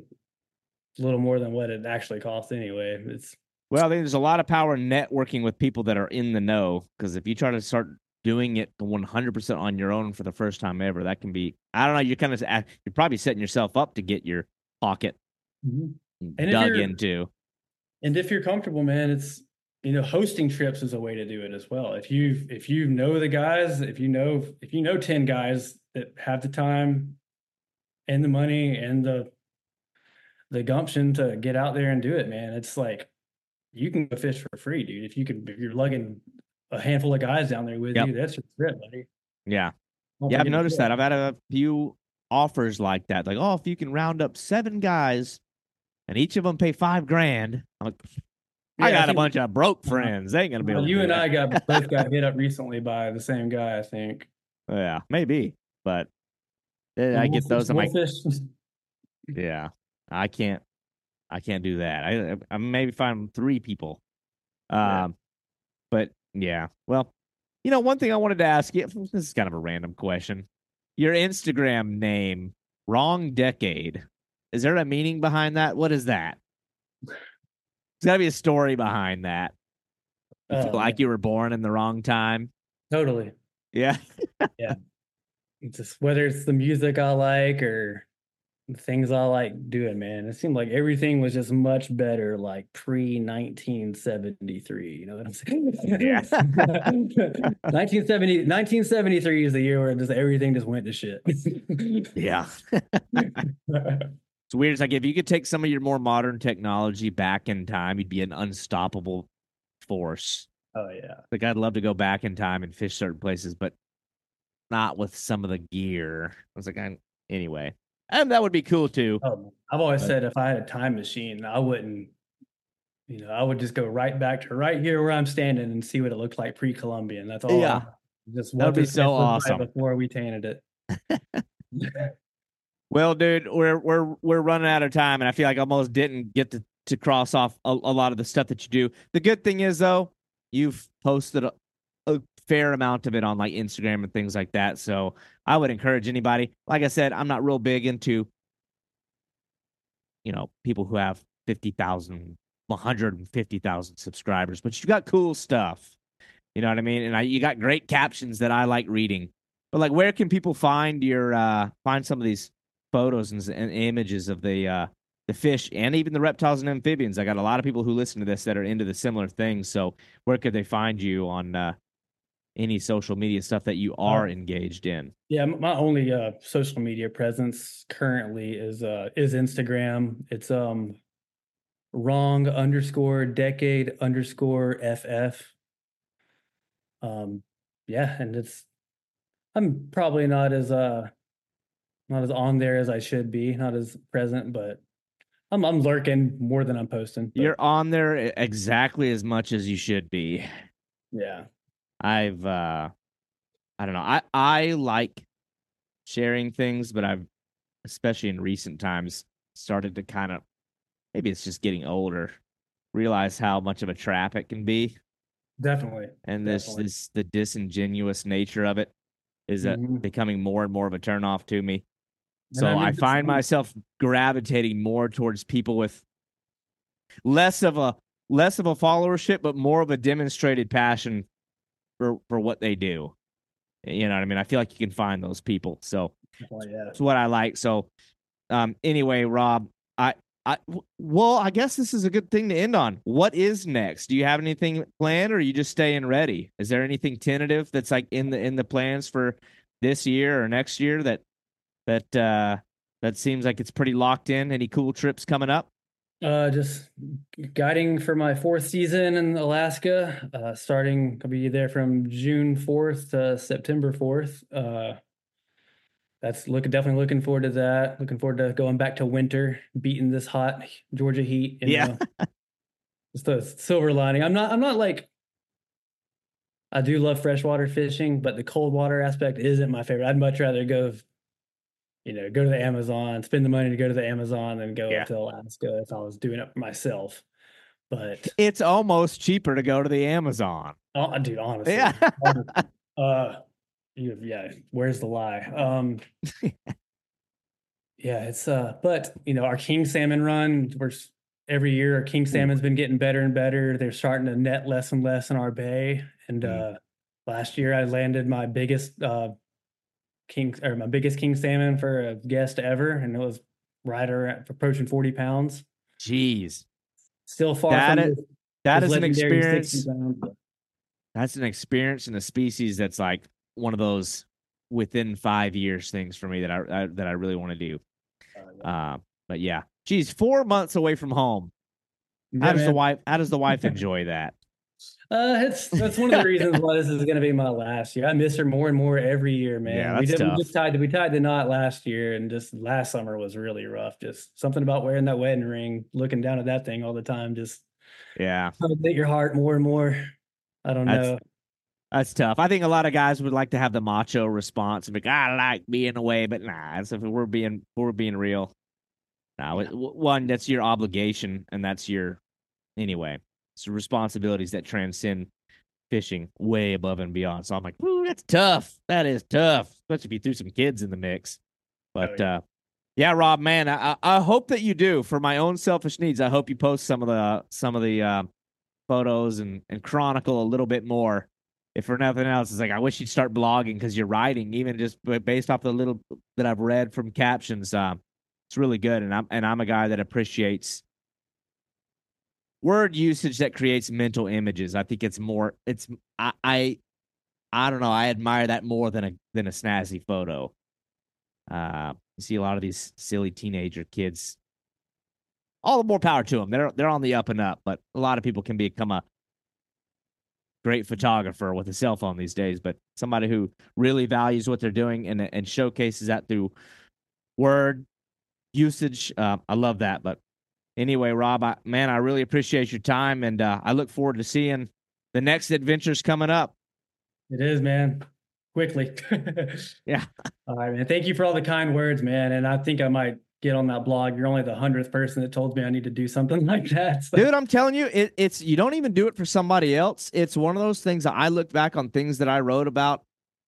Speaker 2: a little more than what it actually costs anyway. It's
Speaker 1: Well, there's a lot of power in networking with people that are in the know because if you try to start doing it 100% on your own for the first time ever, that can be, I don't know, you're probably setting yourself up to get your pocket
Speaker 2: Mhm. and if
Speaker 1: dug
Speaker 2: you're
Speaker 1: into.
Speaker 2: and if you're comfortable, man, it's hosting trips is a way to do it as well. If you know the guys, if you know 10 guys that have the time and the money and the gumption to get out there and do it, man, it's like you can go fish for free, dude. If you're lugging a handful of guys down there with
Speaker 1: Yep.
Speaker 2: you, that's your trip, buddy.
Speaker 1: Yeah.
Speaker 2: Don't
Speaker 1: Yeah, I've
Speaker 2: forget the
Speaker 1: noticed
Speaker 2: tip.
Speaker 1: that. I've had a few offers like that. Like, oh, if you can round up 7 guys and each of them pay 5 grand. I'm like, I
Speaker 2: Yeah, I
Speaker 1: got a
Speaker 2: think
Speaker 1: bunch of broke
Speaker 2: uh,
Speaker 1: friends. They ain't gonna be able to
Speaker 2: you
Speaker 1: do
Speaker 2: and
Speaker 1: it.
Speaker 2: I got both got hit up recently by the same guy, I think.
Speaker 1: Yeah, maybe. But
Speaker 2: And
Speaker 1: I get those. I'm
Speaker 2: we'll
Speaker 1: like,
Speaker 2: fish.
Speaker 1: yeah, I can't. I can't do that. I maybe find 3 people.
Speaker 2: Yeah.
Speaker 1: Um, but yeah. Well, one thing I wanted to ask you. This is kind of a random question. Your Instagram name, Wrong Decade. Is there a meaning behind that? What is that? There's got to be a story behind that. You feel
Speaker 2: Oh
Speaker 1: like
Speaker 2: man,
Speaker 1: you were born in the wrong time?
Speaker 2: totally.
Speaker 1: Yeah.
Speaker 2: Yeah. It's just whether it's the music I like or the things I like doing, man. It seemed like everything was just much better like pre 1973. You know what I'm saying?
Speaker 1: Yeah.
Speaker 2: 1973 is the year where just everything just went to shit.
Speaker 1: Yeah. It's weird. It's like if you could take some of your more modern technology back in time, you'd be an unstoppable force.
Speaker 2: Oh yeah.
Speaker 1: Like I'd love to go back in time and fish certain places, but not with some of the gear. I was like, anyway, and that would be cool too.
Speaker 2: I've always
Speaker 1: But
Speaker 2: said if I had a time machine, I would just go right back to right here where I'm standing and see what it looked like pre-Columbian. That's all I
Speaker 1: yeah,
Speaker 2: want. Just
Speaker 1: that
Speaker 2: what
Speaker 1: would be
Speaker 2: this place
Speaker 1: so
Speaker 2: looked like
Speaker 1: awesome.
Speaker 2: before we tainted it.
Speaker 1: Well, dude, we're running out of time, and I feel like I almost didn't get to cross off a lot of the stuff that you do. The good thing is though, you've posted a fair amount of it on like Instagram and things like that. So I would encourage anybody. Like I said, I'm not real big into people who have 50,000, 150,000 subscribers, but you got cool stuff. You know what I mean? And you got great captions that I like reading. But like, where can people find find some of these photos and images of the fish and even the reptiles and amphibians? I got a lot of people who listen to this that are into the similar things. So where could they find you on any social media stuff that you are
Speaker 2: Oh,
Speaker 1: engaged in?
Speaker 2: yeah, my only social media presence currently is Instagram. It's wrong underscore decade underscore FF. Um yeah, and I'm probably not as on there as I should be, not as present, but I'm lurking more than I'm posting.
Speaker 1: You're
Speaker 2: But
Speaker 1: on there exactly as much as you should be.
Speaker 2: yeah,
Speaker 1: I've I don't know. I like sharing things, but I've especially in recent times started to kind of maybe it's just getting older, realize how much of a trap it can be,
Speaker 2: definitely,
Speaker 1: and
Speaker 2: definitely.
Speaker 1: the disingenuous nature of it is
Speaker 2: Hmm.
Speaker 1: becoming more and more of a turnoff to me.
Speaker 2: And I
Speaker 1: So I
Speaker 2: mean,
Speaker 1: find myself gravitating more towards people with less of a followership, but more of a demonstrated passion for what they do. You know what I mean? I feel like you can find those people. So
Speaker 2: well, yeah.
Speaker 1: it's what I like. So anyway, Rob, I well, I guess this is a good thing to end on. What is next? Do you have anything planned, or are you just staying ready? Is there anything tentative that's like in the plans for this year or next year that that seems like it's pretty locked in? Any cool trips coming up?
Speaker 2: Just guiding for my fourth season in Alaska. Starting, I'll be there from June 4th to September 4th. That's definitely looking forward to that. Looking forward to going back to winter, beating this hot Georgia heat.
Speaker 1: Yeah.
Speaker 2: Just the silver lining. I'm not like I do love freshwater fishing, but the cold water aspect isn't my favorite. I'd much rather go to the Amazon, spend the money to go to the Amazon than go
Speaker 1: Yeah.
Speaker 2: up to Alaska if I was doing it for myself. But
Speaker 1: It's almost cheaper to go to the Amazon.
Speaker 2: dude,
Speaker 1: Yeah.
Speaker 2: honestly, uh, yeah, where's the lie? Yeah, it's but our king salmon run, every year our king
Speaker 1: Ooh,
Speaker 2: salmon's been getting better and better. They're starting to net less and less in our bay. And
Speaker 1: mm.
Speaker 2: last year I landed my biggest king salmon for a guest ever, and it was right around approaching 40 pounds.
Speaker 1: Jeez.
Speaker 2: Still far
Speaker 1: That
Speaker 2: from
Speaker 1: is that
Speaker 2: those
Speaker 1: is an
Speaker 2: legendary 60
Speaker 1: experience.
Speaker 2: pounds.
Speaker 1: That's an experience in a species that's like one of those within 5 years things for me that I really want to do.
Speaker 2: Yeah.
Speaker 1: Uh, but yeah, geez, 4 months away from home.
Speaker 2: Yeah, man.
Speaker 1: How does the wife enjoy that?
Speaker 2: That's one of the reasons why this is going to be my last year. I miss her more and more every year,
Speaker 1: Yeah,
Speaker 2: man. We
Speaker 1: that's
Speaker 2: did we
Speaker 1: tough.
Speaker 2: just tied the knot last year, and just last summer was really rough. Just something about wearing that wedding ring, looking down at that thing all the time, just
Speaker 1: Yeah,
Speaker 2: tugs at your heart more and more. I don't
Speaker 1: that's
Speaker 2: know.
Speaker 1: that's tough. I think a lot of guys would like to have the macho response and be like, I like being away, but nah. If we're being real, nah.
Speaker 2: Yeah.
Speaker 1: One, that's your obligation, and that's your anyway. It's responsibilities that transcend fishing way above and beyond. So I'm like, ooh, that's tough. That is tough, especially if you threw some kids in the mix.
Speaker 2: Oh
Speaker 1: But
Speaker 2: yeah.
Speaker 1: yeah, Rob, man, I hope that you do for my own selfish needs. I hope you post some of the photos and chronicle a little bit more. If for nothing else, it's like I wish you'd start blogging because you're writing, even just based off the little that I've read from captions. It's really good, and I'm a guy that appreciates word usage that creates mental images. I think it's more. I don't know. I admire that more than a snazzy photo. You see a lot of these silly teenager kids. All the more power to them. They're on the up and up, but a lot of people can become a great photographer with a cell phone these days. But somebody who really values what they're doing and showcases that through word usage, I love that. But anyway, Rob, man, I really appreciate your time, and I look forward to seeing the next adventures coming up.
Speaker 2: It is, man. Quickly.
Speaker 1: Yeah.
Speaker 2: All right, man. Thank you for all the kind words, man. And I think I might get on that blog. You're only the 100th person that told me I need to do something like that. So,
Speaker 1: Dude, I'm telling you, it's you don't even do it for somebody else. It's one of those things that I look back on things that I wrote about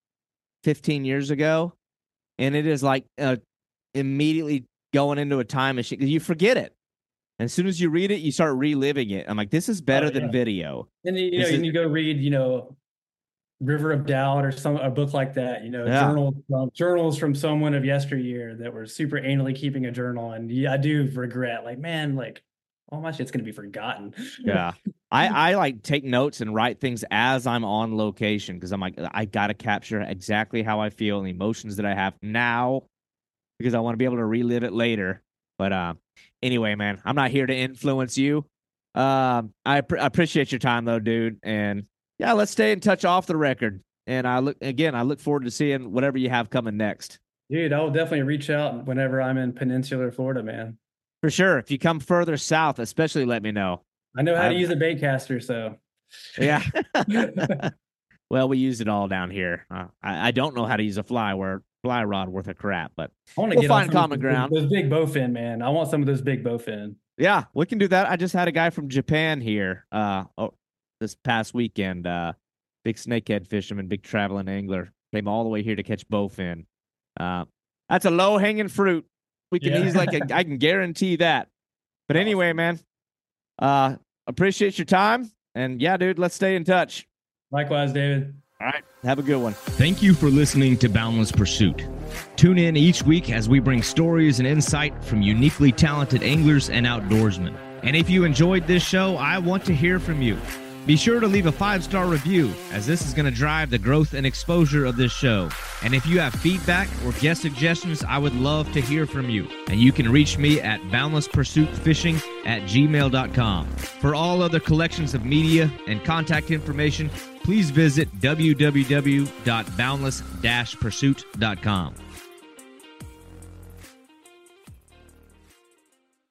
Speaker 1: 15 years ago, and it is like immediately going into a time machine because you forget it. And as soon as you read it, you start reliving it. I'm like, this is
Speaker 2: oh
Speaker 1: better than
Speaker 2: yeah.
Speaker 1: video.
Speaker 2: And
Speaker 1: This is
Speaker 2: you go read, River of Doubt or a book like that,
Speaker 1: yeah,
Speaker 2: journals from someone of yesteryear that were super anally keeping a journal. And yeah, I do regret, like, man, like all my shit's gonna be forgotten.
Speaker 1: yeah. I like take notes and write things as I'm on location because I'm like, I gotta capture exactly how I feel and the emotions that I have now because I want to be able to relive it later. But anyway, man, I'm not here to influence you. I appreciate your time though, dude. And yeah, let's stay in touch off the record. And I look forward to seeing whatever you have coming next.
Speaker 2: Dude, I'll definitely reach out whenever I'm in Peninsular Florida, man.
Speaker 1: For sure. If you come further south, especially let me know.
Speaker 2: I know how to
Speaker 1: I'm
Speaker 2: use a bait caster, so
Speaker 1: yeah. Well, we use it all down here. I don't know how to use a fly rod worth a crap, but
Speaker 2: I want to
Speaker 1: we'll
Speaker 2: get on
Speaker 1: find
Speaker 2: some of
Speaker 1: common ground.
Speaker 2: those big bowfin, man. I want some of those big bowfin.
Speaker 1: Yeah, we can do that. I just had a guy from Japan here this past weekend. Big snakehead fisherman, big traveling angler. Came all the way here to catch bowfin. Uh That's a low hanging fruit. We can
Speaker 2: Yeah.
Speaker 1: I can guarantee that. But anyway, man, appreciate your time. And yeah, dude, let's stay in touch.
Speaker 2: Likewise, David.
Speaker 1: All right. Have a good one.
Speaker 3: Thank you for listening to Boundless Pursuit. Tune in each week as we bring stories and insight from uniquely talented anglers and outdoorsmen. And if you enjoyed this show, I want to hear from you. Be sure to leave a 5-star review, as this is going to drive the growth and exposure of this show. And if you have feedback or guest suggestions, I would love to hear from you. And you can reach me at boundlesspursuitfishing@gmail.com. For all other collections of media and contact information, please visit www.boundless-pursuit.com.